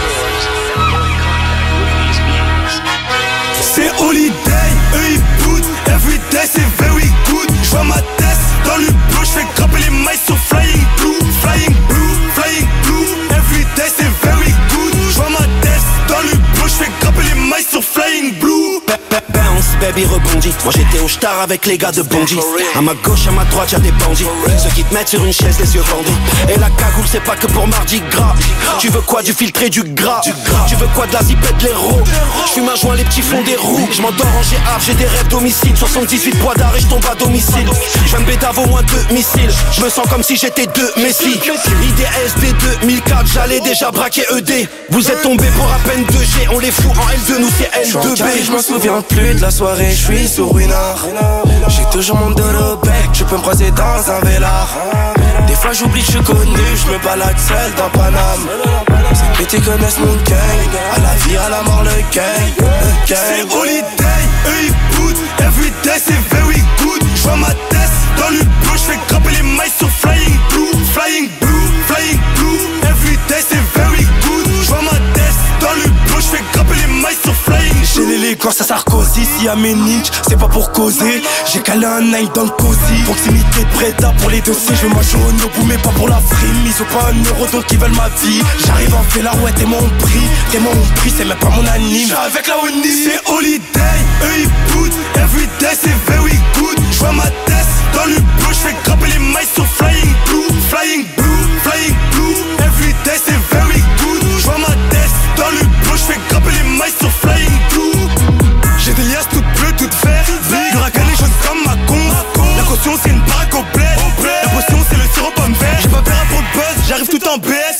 C'est holiday, eux ils boutent. Everyday c'est very good. J'vois ma tête dans le bleu, j'fais grimper les mailles sur flying blue. Flying blue, flying blue. Everyday c'est very good. J'vois ma tête dans le bleu, j'fais grimper les mailles sur flying blue. Bounce, baby rebondit. Moi j'étais au star avec les gars de Bondy. À ma gauche, à ma droite, y'a des bandits. Ceux qui te mettent sur une chaise, les yeux bandits. Et la cagoule, c'est pas que pour mardi gras. Tu veux quoi, du filtré, du gras. Tu veux quoi, de la zipette, de l'héros. J'fume un joint, les petits fonds des roues. J'm'endors en G A, j'ai des rêves d'homicide. soixante-dix-huit poids d'arrêt, j'tombe à domicile. J'viens de bédave au moins deux missiles. J'me sens comme si j'étais deux Messi. I D S D deux mille quatre, j'allais déjà braquer E D. Vous êtes tombés pour à peine deux G. On les fout en L deux, nous c'est L deux B. Je m'en souviens plus de la soirée, je suis sous Ruinard. J'ai toujours mon dos au bec, tu peux me croiser dans un vélard. Des fois j'oublie que je suis connu, je me balade seul dans Paname. Ces petits connaissent mon gang, à la vie, à la mort le gang, le gang. C'est holiday, eux ils boutent. Everyday c'est very good. J'vois ma tête dans le bleu, j'fais grimper les mailles sur flying blue. Flying blue, flying blue. Everyday c'est very good. J'vois ma tête dans le bleu, j'fais grimper les mailles sur flying blue. J'ai l'élégance à Sarkozy, si à mes niches, c'est pas pour causer. J'ai calé un nine dans le cosy. Proximité de Breda pour les dossiers. Je veux manger au Nobu mais pas pour la frime. Ils ont pas un euro donc ils veulent ma vie. J'arrive en fait la ouais t'es mon prix. T'es mon prix c'est même pas mon anime. J'suis avec la Oni. C'est holiday, eux ils boutent. Everyday c'est very good. J'vois ma tête dans le bleu, j'fais grimper les mailles sur flying blue. Flying blue,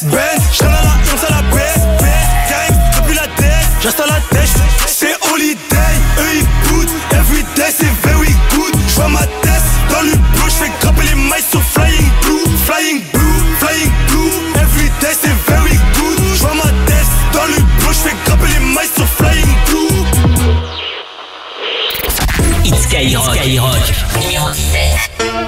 Benz, j't'en à la comme ça la baisse, baisse, gang, depuis la tête, j'installe la tête, c'est holiday, eux ils boutent, everyday c'est very good, j'vois ma tête dans le bleu, j'fais grimper les mailles sur flying blue, flying blue, flying blue, everyday c'est very good, j'vois ma tête dans le bleu, j'fais grimper les mailles sur flying blue. It's Skyrock, Skyrock, numéro dix-sept.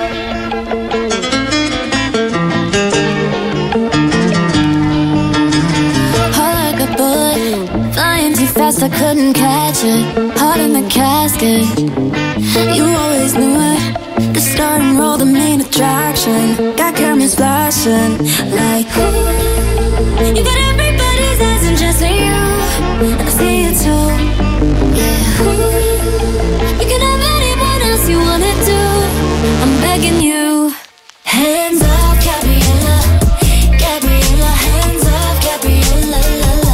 Fast, I couldn't catch it. Heart in the casket. You always knew it. The starting role, the main attraction. Got cameras flashing like ooh. You got everybody's eyes and just ain't you. And I see it too. Yeah. Ooh. You can have anyone else you wanna do. I'm begging you. Hands up, Gabriella. Gabriella, hands up, Gabriella. La, la.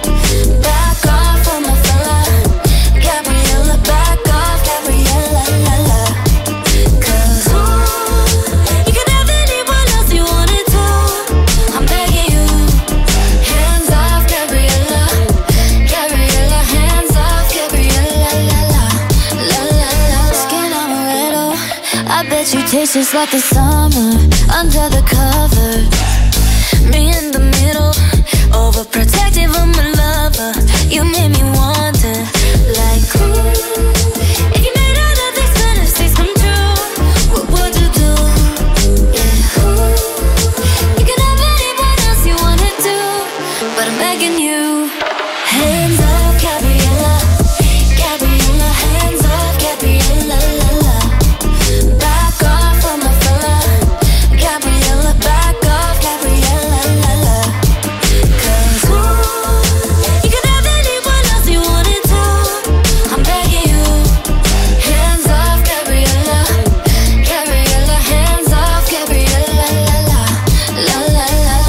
You taste just like the summer under the cover. Me in the middle, overprotective of my lover. You made me wonder, like ooh, if you made all of these fantasies come true, what would you do? Yeah, ooh, you can have anyone else you wanna do, but I'm begging you. Hands up, Gabriella, Gabriella, hands up, Gabriella, la la. Back off on my fella, Gabriella, back off, Gabriella, la la. Cause ooh, you can have anyone else you wanna do. I'm begging you. Hands off, Gabriella, Gabriella, hands off, Gabriella, la la, la la la la.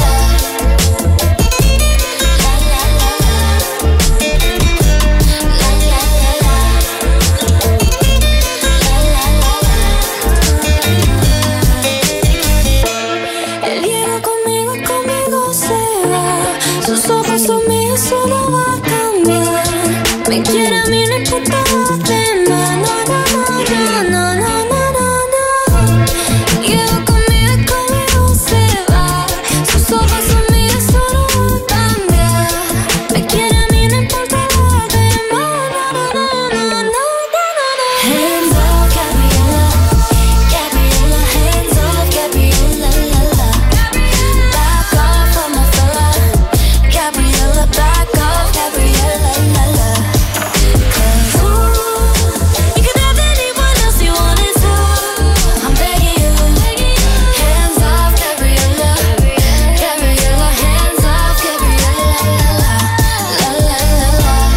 Él llega conmigo, conmigo se va. Sus ojos son míos, eso no va a cambiar. Me quiere a mí, no importa lo demás. No, no, no, no, no, no, no, no. Llega conmigo, conmigo se va. Sus ojos son míos, eso no va a cambiar. Me quiere a mí, no importa lo demás. No, no, no, no, no, no, no. Hands up, Gabriella, Gabriella, hands up, Gabriella, la la. Back off on my fella, Gabriella, back off, Gabriella, la la. Cause ooh, you can have anyone else you wanna do. I'm begging you. Hands off, Gabriella, Gabriella, hands off, Gabriella, la la, la la la la.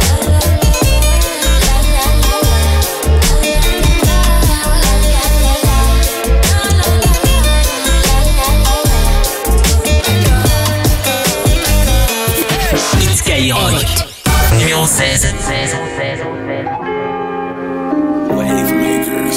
It's Skyrock, numéro seize. Wave makers.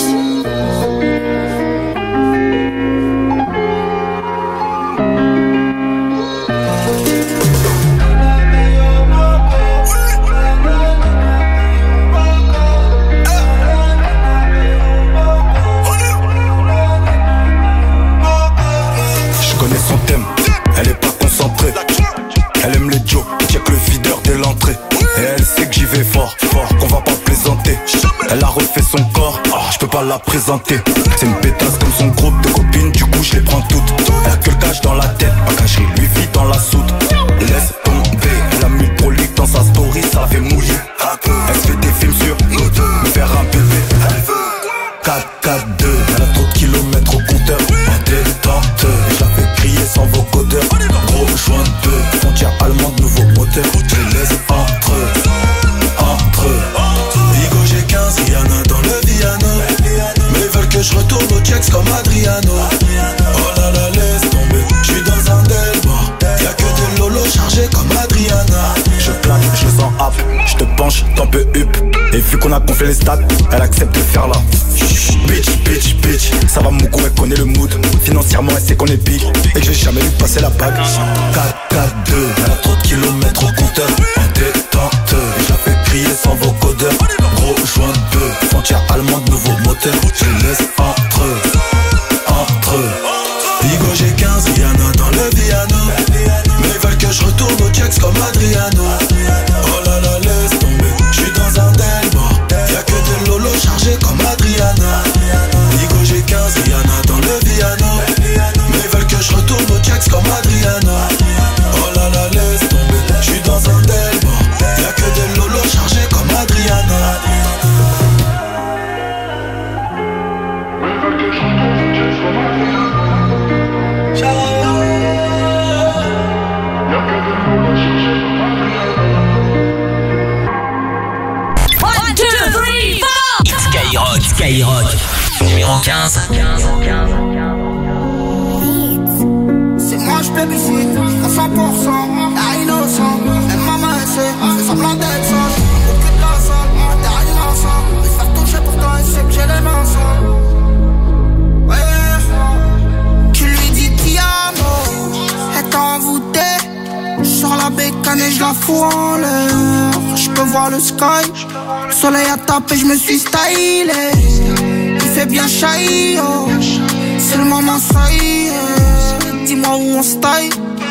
Je connais son thème, elle est pas concentrée. Elle aime les Joe, check le videur dès l'entrée. Et elle sait que j'y vais fort, fort, qu'on va pas plaisanter. Elle a refait son corps, oh, je peux pas la présenter. C'est une pétasse comme son groupe de copines, du coup je les prends toutes. Elle a que le cash dans la tête, ma cacherie lui vit dans la soude. Laisse tomber, elle a mis le prolique dans sa story, ça fait mouiller. Elle se fait des films sur nous deux, me faire un bébé. Elle veut quatre quatre deux, elle a trop de kilomètres au compteur. En détente, je la fais crier sans vocodeur. Gros joint de deux, frontière allemande, nouveau moteur. Je les laisse entre eux, entre eux. Bigo j'ai quinze, Rihanna dans le Viano. Mais ils veulent que je retourne au checks comme Adriano. Oh là là, laisse tomber, j'suis dans un Delmar. Y'a que des lolos chargés comme Adriana. Je claque, je le sens hap, je te penche, t'en peux up. Et vu qu'on a gonflé les stats, elle accepte de faire là. Bitch, bitch, bitch, ça va mon coup, elle connaît le mood. Financièrement, elle sait qu'on est big et que j'ai jamais vu passer la bague. quatre quatre deux, elle a trop de kilomètres au compteur. En détente, je la fais crier sans vocodeur. Gros joint de deux, frontière allemande, nouveau moteur. Je laisse entre eux, entre eux. Bigo j'ai quinze, Rihanna dans le piano. Mais ils veulent que je retourne au checks comme Adriano. Oh là là, laisse tomber, j'suis dans un delma. Y'a que des lolos chargés comme Adriana. Bigo j'ai quinze, Rihanna dans le piano. Mais ils veulent que je retourne au checks comme Adriana. Oh là là, laisse tomber, j'suis dans un delma. Y'a que des lolos chargés comme Adriana. Ils veulent que je retourne au checks comme Adriana. one, two, three, four. Skyrock, Skyrock, numéro quinze. C'est moi je babysit à cent pour cent, à innocent. Et maman elle sait, c'est semblant d'être sage. Aucune de la salle, derrière l'ensemble. Je vais faire toucher pourtant elle sait que j'ai les mains sales. Ouais, tu lui dis Tiano, elle t'a envoûté. Je sors la bécane et je la fous en l'air. Je peux voir le sky, le soleil a tapé, je me suis stylé. Il fait bien chahi, oh. C'est le moment, ça y est. Dis-moi où on se taille.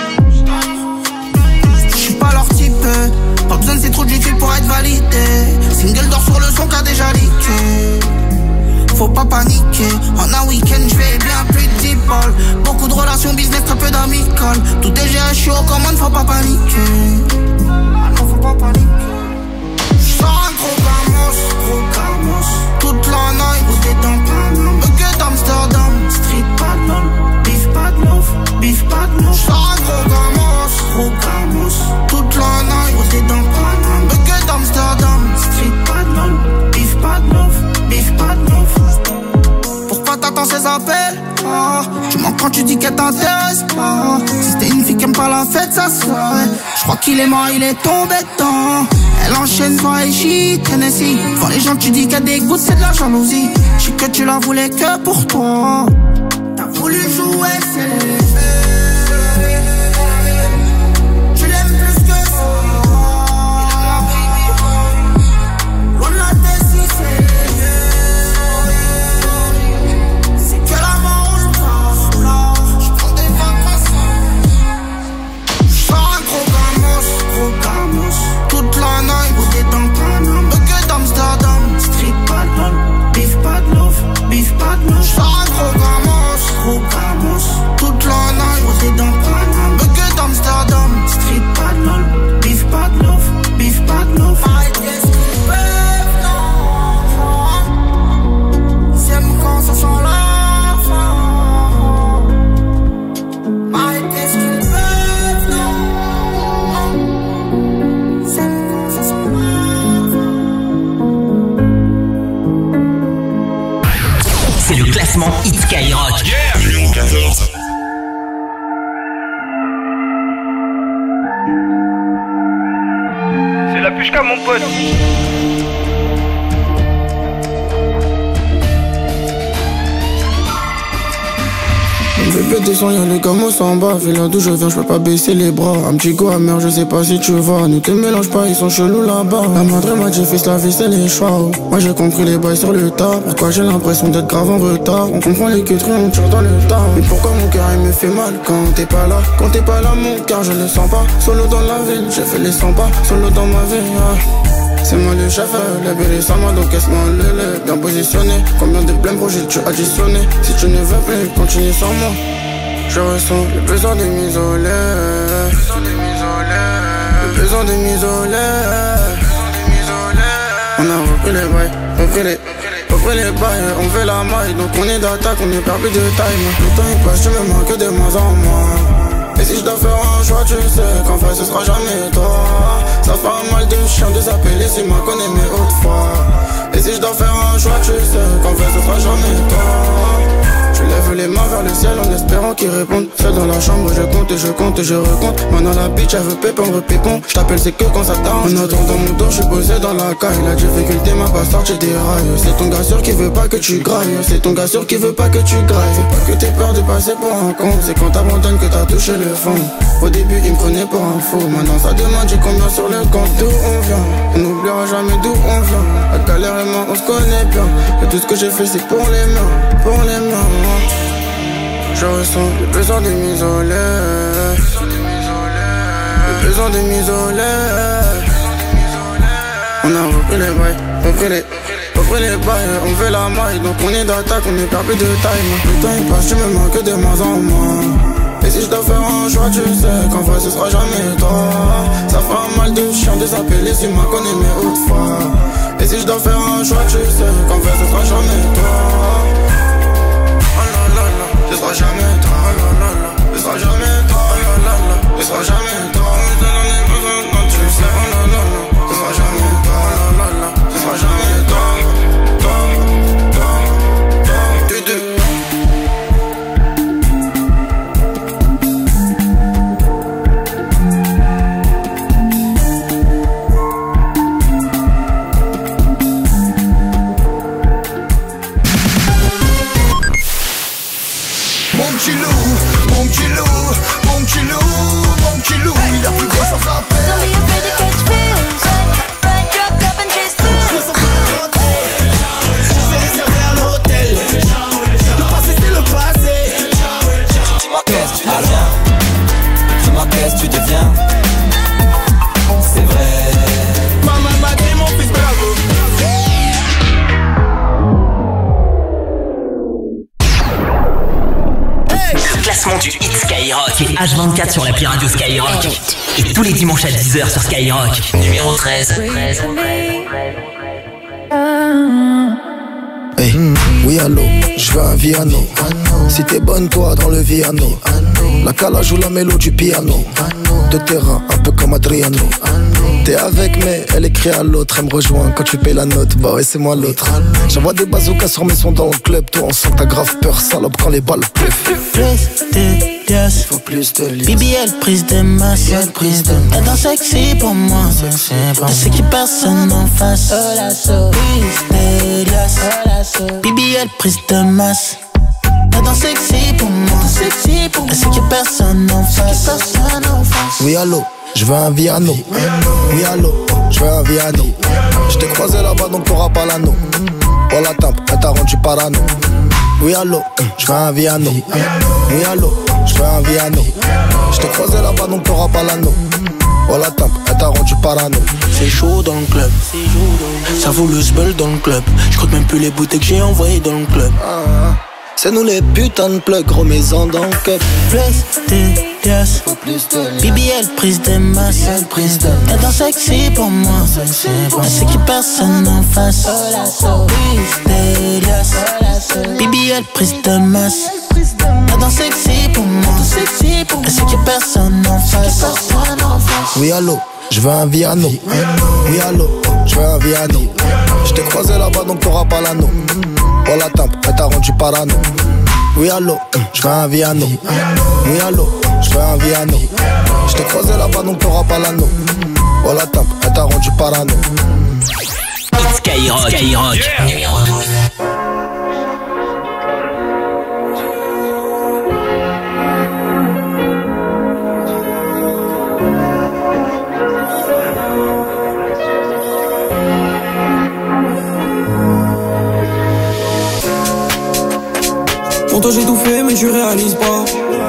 J'suis pas leur type, pas besoin de ces trous de YouTube pour être validé. Single d'or sur le son qu'a déjà leaké. Faut pas paniquer, en un week-end j'vais bien plus de dix balles. Beaucoup de relations business, très peu d'amicales. Tout est géré, j'suis aux commandes, faut pas paniquer. Ah non, faut pas paniquer. J'sors un gros gamos, gros gamos. Toute la night, où t'es dans Paname. Bucket d'Amsterdam, street pas de lol. Beef pas de love, beef pas de love. J'sors un gros gamos, gros gamos. Toute la night, où t'es dans Paname. Bucket d'Amsterdam, street pas de lol. Beef pas de love, beef pas de love. Pourquoi t'attends ces appels? Ah, tu mens quand tu dis qu'elle t'intéresse pas. Si c'était une fille qui aime pas la fête, ça serait. J'crois qu'il est mort, il est tombé dedans. Elle enchaîne toi et shit, Tennessee. Devant les gens tu dis qu'elle dégoûte, c'est de la jalousie. J'sais que tu la voulais que pour toi. T'as voulu jouer, c'est tu l'aimes plus que ça. Loin de la tête si c'est toute la night, où t'es dans Paname. Bucket d'Amsterdam, street pas de lol. Beef pas de love, beef pas de love. J'sors un gros gamos, gros gamos. Toute la night, où t'es dans Paname. Bucket d'Amsterdam, street pas de lol. Beef pas de love, beef pas de love. I guess qu'ils peuvent, non. Ils aiment quand ça sent la fin. I guess qu'ils peuvent, non. C'est le classement Hit Skyrock. Yeah, numéro quatorze. C'est la pushka mon pote. On me fait péter son y'a les gamos en bas. Fais là d'où je viens, je peux pas baisser les bras. Un petit go amer, je sais pas si tu vas. Ne te mélange pas, ils sont chelous là-bas. La madre m'a dit fils la vie c'est les choix. Moi j'ai compris les bails sur le tas. Pourquoi j'ai l'impression d'être grave en retard. On comprend les queuteries, on tire dans le tas. Mais pourquoi mon cœur il me fait mal quand t'es pas là. Quand t'es pas là mon cœur je le sens pas. Solo dans la ville, j'ai fait les cent pas. Solo dans ma vie, ah. C'est moi le chef, les bébés sans moi donc caisse-moi le lait. Bien positionné, combien de blèmes projets tu additionné. Si tu ne veux plus, continue sans moi. Je ressens le besoin de m'isoler. Le besoin de m'isoler. On a repris les bails, repris les, repris les bails. On fait la maille, donc on est d'attaque, on est perdu de taille. Le temps il passe, je me manque de moins en moins. Et si je dois faire un un choix, tu sais qu'en fait ce sera jamais toi. Ça fait mal de chien de s'appeler si moi connais mes hautes fois. Et si je dois faire un choix, tu sais qu'en fait ce sera jamais toi. Je lève les mains vers le ciel en espérant qu'ils répondent. Seul dans la chambre, je compte et je compte et je recompte. Maintenant la bitch, elle veut pépon, repépon. Je t'appelle, c'est que quand ça t'arrange. En attendant mon dos, je suis posé dans la caille. La difficulté m'a pas sorti des rails. C'est ton gars sûr qui veut pas que tu grailles. C'est ton gars sûr qui veut pas que tu grailles. C'est pas que t'aies peur de passer pour un con. C'est quand t'abandonnes que t'as touché le fond. Au début, il me prenait pour un fou. Maintenant ça demande, j'ai combien sur le compte. D'où on vient, on n'oubliera jamais d'où on vient. La galère et moi, on se connaît bien. Et tout ce que j'ai fait, c'est pour les mains, pour les mains. Je ressens le besoin de m'isoler. Le besoin de m'isoler. On a repris les bails, repris les, repris les bails. On fait la maille, donc on est d'attaque, on est perdu de taille. Le temps il passe, tu me manques de moins en moins. Et si je dois faire un choix, tu sais qu'en fait ce sera jamais toi. Ça fait mal de chien de s'appeler si moi connais mes hautes fois. Et si je dois faire un choix, tu sais qu'en fait ce sera jamais toi. Ce sera jamais toi, la la la. Ce sera jamais toi, la la la. Ce sera jamais toi. Je t'en ai besoin quand tu sais, oh la la la. Ce sera jamais toi, la la la. Ce sera jamais toi, toi, toi, toi, tu deux. Il a plus gros sans rappel. Je vais réserver un hôtel. Le passé c'est le passé. Dis-moi qu'est-ce que tu deviens. Dis-moi qu'est-ce que tu deviens. C'est vrai. Maman m'a dit mon fils bravo. Le classement du hit Skyrock est H vingt-quatre sur l'appli radio Skyrock. Et tous les dimanches à dix heures sur Skyrock. Numéro treize. Hey, oui allô, je veux un Viano. Si t'es bonne toi dans le Viano. La calage ou la mélo du piano. De terrain, un peu comme Adriano. T'es avec mais elle écrit à l'autre. Elle me rejoint quand tu payes la note. Bah ouais c'est moi l'autre. J'envoie des bazookas sur mes sons dans le club. Toi on sent que t'as grave peur salope quand les balles pleuvent. Plus de liasses, faut plus de liasses. B B L prise de masse, prise de masse. elle danse sexy pour moi. Elle sait qu'il personne en face. Plus de liasses, B B L prise de masse. Elle danse sexy pour moi. Elle sait qu'il personne en face. Oui allô, je veux un Viano. Oui allô, je veux un Viano. Je t'ai croisé là-bas donc t'auras pas l'anneau. Oh la tempe, elle t'a rendu parano. Oui allô, je veux un Viano. Oui allô, je veux un Viano. Je t'ai croisé là-bas donc t'auras pas l'anneau. Oh la tempe, elle t'a rendu parano. C'est chaud dans le club. Ça vaut le sbel dans le club. Je crois même plus les bouteilles que j'ai envoyées dans le club. Ah, c'est nous les putains de plugs, gros maison dans le cup. Plus de liasses, B B L prise de masse. Elle danse sexy pour moi. Elle sait qu'il personne en face. Plus de liasses, B B L prise de masse. Elle danse sexy pour moi. Elle sait qu'il personne en face. Oui allô, je veux un Viano. Oui allô, je veux un Viano. Je t'ai croisé là-bas donc t'auras pas l'anneau. Oh la tempe, elle t'a rendu parano. Oui allô, je veux un Viano. Oui allô, je veux un Viano. Je t'ai croisé là-bas donc t'auras pas l'anneau. Oh la tempe, elle t'a rendu parano. Hit Skyrock, Skyrock. Yeah. Numéro douze. Pour toi j'ai tout fait mais je réalise pas.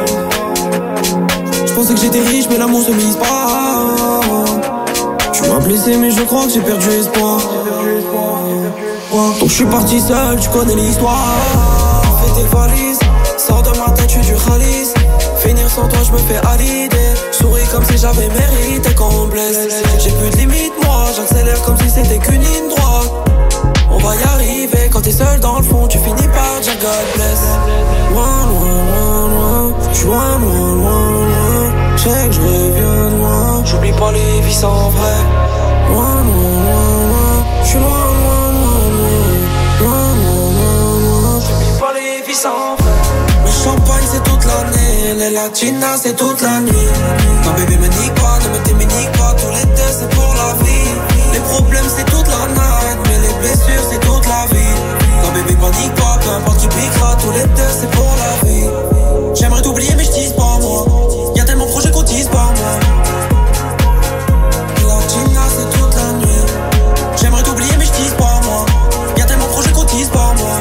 Je pensais que j'étais riche mais l'amour se mise pas. Tu m'as blessé mais je crois que j'ai perdu espoir. Donc je suis parti seul, tu connais l'histoire. Fais tes valises, sors de ma tête, je suis du Khalis. Finir sans toi je me fais à l'idée. Souris comme si j'avais mérité qu'on me blesse. J'ai plus de limite moi, j'accélère comme si c'était qu'une ligne droite. On va y arriver, quand t'es seul dans le fond, tu finis par dire God bless. Loin, loin, loin, loin, j'suis loin, loin, loin, loin. sais que je reviens de loin. J'oublie pas les vies sans vrai. Loin, loin, loin, loin. J'suis loin, loin, loin, loin. Loin, loin, loin, loin. J'oublie pas les vies sans vrai. Le champagne c'est toute l'année, les latinas c'est toute la nuit. Non bébé me nique pas, ne me t'éminique pas. Tous les deux c'est pour la vie. Les problèmes c'est toute la night, mais les blessures c'est toute la vie. Non bébé panique pas, peu importe qui piquera. Tous les deux c'est pour la vie. J'aimerais t'oublier mais j'tise pas moi. Y'a tellement de projets qu'on tise pas moi. Latina c'est toute la nuit. J'aimerais t'oublier mais j'tise pas moi. Y'a tellement de projets qu'on tise pas moi.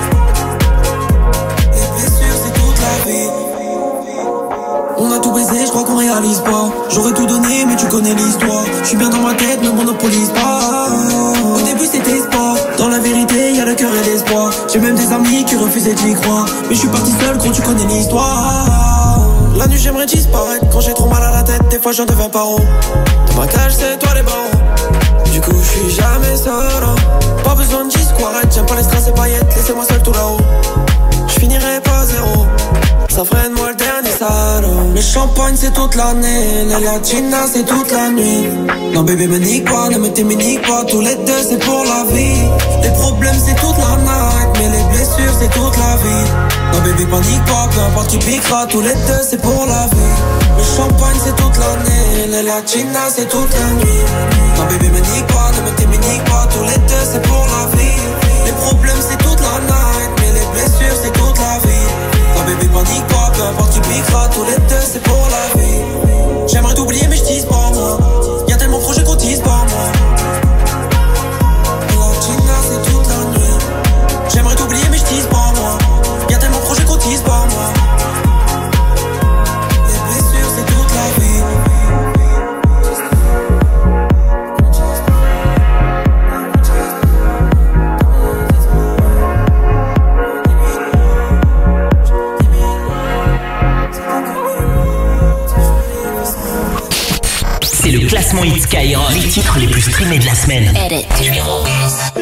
Les blessures c'est toute la vie. On a tout baisé, je crois qu'on réalise pas. J'aurais tout donné mais tu connais l'histoire. Je suis bien dans ma tête, ne monopolise pas. Au début c'était sport. Dans la vérité y'a le cœur et l'espoir. J'ai même des amis qui refusaient d'y croire. Mais je suis parti seul quand tu connais l'histoire. La nuit j'aimerais disparaître. Quand j'ai trop mal à la tête, des fois j'en deviens paro. Dans ma cage c'est toi les barreaux. Du coup je suis jamais seul. Pas besoin de disquarette. J'aime pas les strass et paillettes. Laissez-moi seul tout là-haut. Je finirai pas zéro. Ça freine moi le dernier salaud. Le champagne c'est toute l'année, les latinas c'est toute la nuit. Non bébé me nique pas, ne me t'éminique pas. Tous les deux c'est pour la vie. Les problèmes c'est toute la night, mais les blessures c'est toute la vie. Non bébé panique pas, peu importe qui piquera. Tous les deux c'est pour la vie. Le champagne c'est toute l'année, les latinas c'est toute la nuit. Non bébé me nique pas, ne me t'éminique pas. Tous les deux c'est pour la vie. Les problèmes c'est toute la night, mais les blessures c'est toute la vie. Non bébé panique pas, peu importe qui piquera. Tous les deux c'est pour la vie. J'aimerais t'oublier mais j'tise pas moi. Y'a tellement de projets qu'on tise pas moi. Latina c'est toute la nuit. J'aimerais t'oublier mais j'tise pas moi. Y'a tellement de projets qu'on tise pas moi. Les blessures c'est toute la vie. C'est le classement Hit Skyrock. Les titres les plus streamés de la semaine. Numéro onze.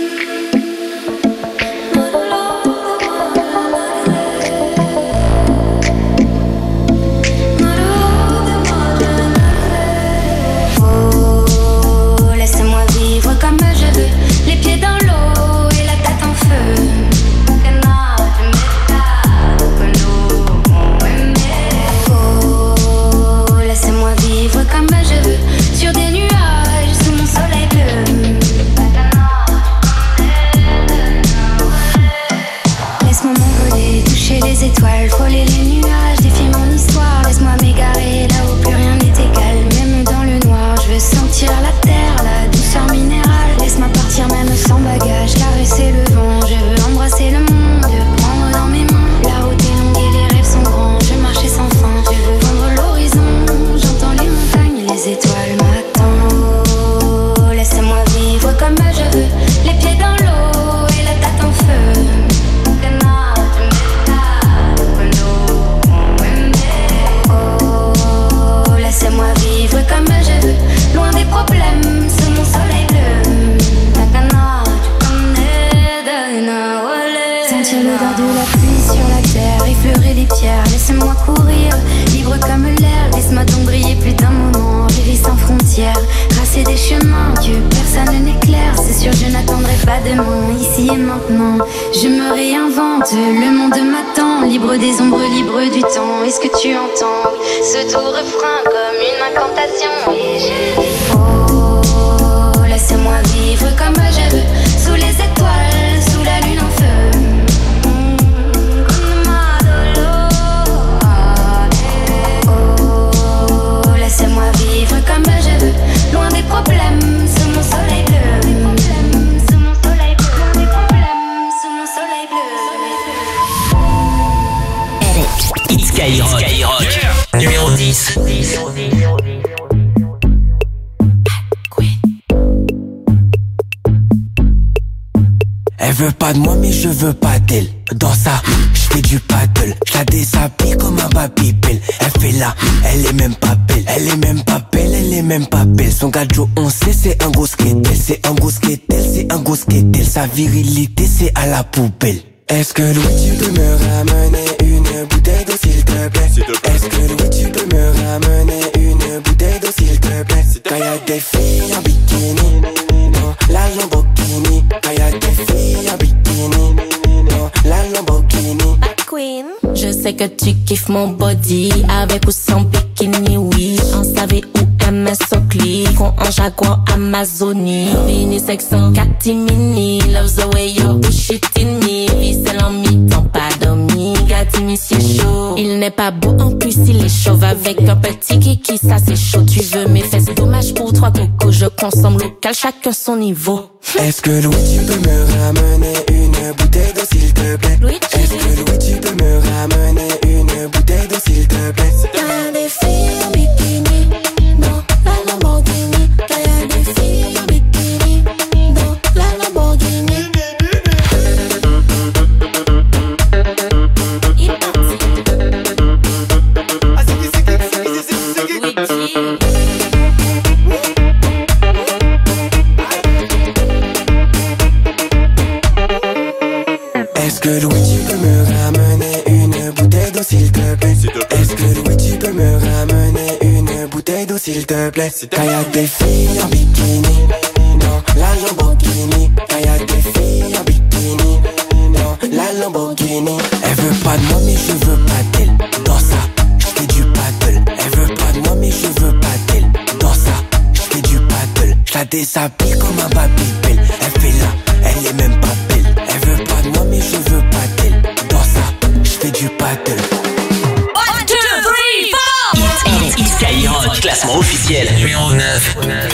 Oh, laissez-moi vivre comme je veux. Les pieds dans l'eau et la tête en feu. Oh, laissez-moi vivre comme je veux. Sur des nuages, sous mon soleil bleu. Laisse-moi m'envoler, toucher les étoiles, frôler les nuages, défier mon histoire. Laisse-moi m'égarer là où plus rien n'est égal. Même dans le noir, je veux sentir la terre, la douceur minérale. Laisse-moi partir même sans bagage, caresser le vent. Je veux embrasser le monde, prendre dans mes mains. La route est longue et les rêves sont grands. Je veux marcher sans fin, je veux vendre l'horizon. J'entends les montagnes et les étoiles m'attendent. Oh, laissez-moi vivre comme je veux. Les pieds dans l'eau et la tête en feu. Oh, laissez-moi vivre comme je veux. Loin des problèmes, sous mon soleil bleu. Sentir l'odeur de la pluie sur la terre, effleurer les pierres, laissez-moi courir, libre comme l'air. Laisse-moi donc briller plus d'un moment, vivre sans frontières, tracer des chemins que personne n'éclaire. C'est sûr je n'attendrai pas demain, ici et maintenant. Je me réinvente, le monde m'attend, libre des ombres, libre du temps. Est-ce que tu entends ce doux refrain comme une incantation? Et je dis oh, laissez-moi vivre comme je veux, sous les étoiles, sous la lune en feu. Oh, laissez-moi vivre comme je veux, loin des problèmes, sous mon soleil bleu. Sous mon soleil bleu, loin des problèmes, sous mon soleil bleu. Hit Skyrock. Skyrock. Yeah. Numéro dix. Elle veut pas de moi mais je veux pas d'elle. Dans ça, je fais du paddle. Je la déshabille comme un babybel. Elle fait là, elle est même pas belle. Elle est même pas belle, elle est même pas belle. Son gadjo on sait c'est un gros skatel. C'est un gros skatel, c'est un gros skatel. Sa virilité c'est à la poubelle. Est-ce que Louis tu peux me ramener une bouteille d'eau s'il te plaît? Est-ce que Louis tu peux me ramener une bouteille d'eau s'il te plaît? Quand y'a des filles en bikini dans la Lamborghini. Quand y'a des filles en bikini dans la Lamborghini. Queen. Je sais que tu kiffes mon body avec ou sans bikini, oui. On savait où M S Oakley, qu'on en Jaguar Amazonie. Vini sexant, catimini, loves the way you push it in me. Vissel en mi-temps, pas dormi, gatimi c'est chaud. Il n'est pas beau, en plus il est chauve. Avec un petit kiki, ça c'est chaud. Tu veux mes fesses, dommage pour trois cocos. Je consomme local, chacun son niveau. Est-ce que Louis tu peux me ramener une bouteille d'eau s'il te plaît? Est-ce que Louis tu peux me ramener une bouteille d'eau s'il te plaît? Y'a des filles en bikini dans la Lamborghini. Y'a des filles en bikini dans la Lamborghini. Est-ce que Louis tu peux me ramener une bouteille d'eau s'il te plaît? Est-ce que Louis tu peux me ramener une bouteille d'eau s'il te plaît? Quand y'a des filles en bikini dans la Lamborghini. Quand y'a des filles en bikini dans la Lamborghini. Elle veut pas de moi mais je veux pas d'elle. Dans ça, j'fais du paddle. Elle veut pas de moi mais je veux pas d'elle. Dans ça, j'fais du paddle. J'la déshabille comme un Babybel. Elle fait là, elle est même pas belle. Elle veut pas de moi mais je veux pas d'elle. Dans ça, j'fais du paddle. one, two, three, four. Hit Skyrock, classement officiel numéro neuf.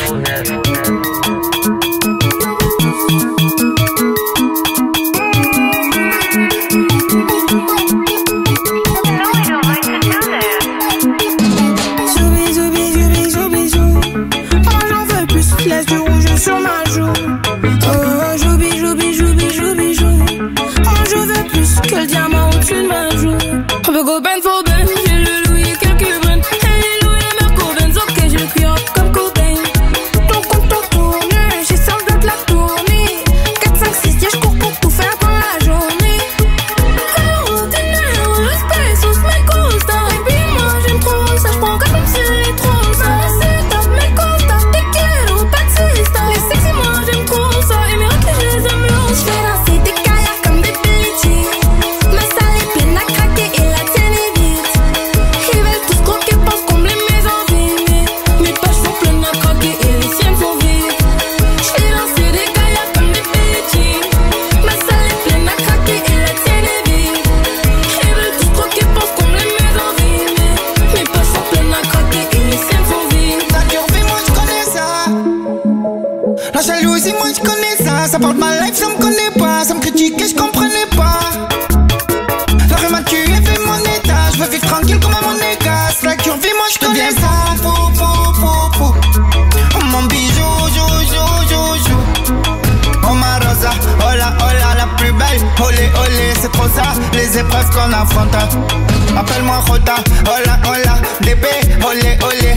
Laisse du rouge sur ma joue. Oh, j'oublie, j'oublie, j'oublie, j'oublie, j'oublie. Oh, je veux plus que le diamant au-dessus de ma joue. On peut go ben for ben, j'ai le Louis et quelques brins. Hey, Louis et Marco Benz, ok, j'ai le cuir comme Cobain. Ton compte ton tourne, j'ai sans de la tournée. quatre, cinq, six, yeah, j'cours pour tout faire dans la journée. Oh, dinero, l'espace, on se met costa. Et puis moi, j'aime trop ça, j'prends comme si c'est trop ça. C'est top, mais costa, t'es quiero, pas de sista. Les sexy, moi, j'aime trop ça. Et mes retours, je les aime longs. J'fais danser des kayaks comme des Billie Jean. Ma salle est pleine à craquer et la tienne est vide. Ils veulent tous croquer, pensent combler mes envies. Mais mes poches sont pleines à craquer et les siennes sont vides. J'fais danser des kayaks comme des Billie Jean. Ma salle est pleine à craquer et la tienne est vide. Ils veulent tous croquer, pensent combler mes envies. Mais mes poches sont pleines à craquer et les siennes sont vides. La curvée, moi j'connais ça. La jalousie, moi j'connais ça. Ça parle de ma life, ça me connaît pas. Ça me critique et j'comprenais pas. La rue m'a tué, fait mon état. J'veux vivre tranquille comme un monégas. La curvée, moi j'connais ça. Fou, fou, fou, fou. Oh mon bijou, jou, jou, jou, jou. Oh ma rosa, oh la, oh la, la plus belle. Olé, olé, c'est trop ça. Les épreuves qu'on affronte. Appelle-moi Rota, oh la, oh la. Bébé, olé, olé.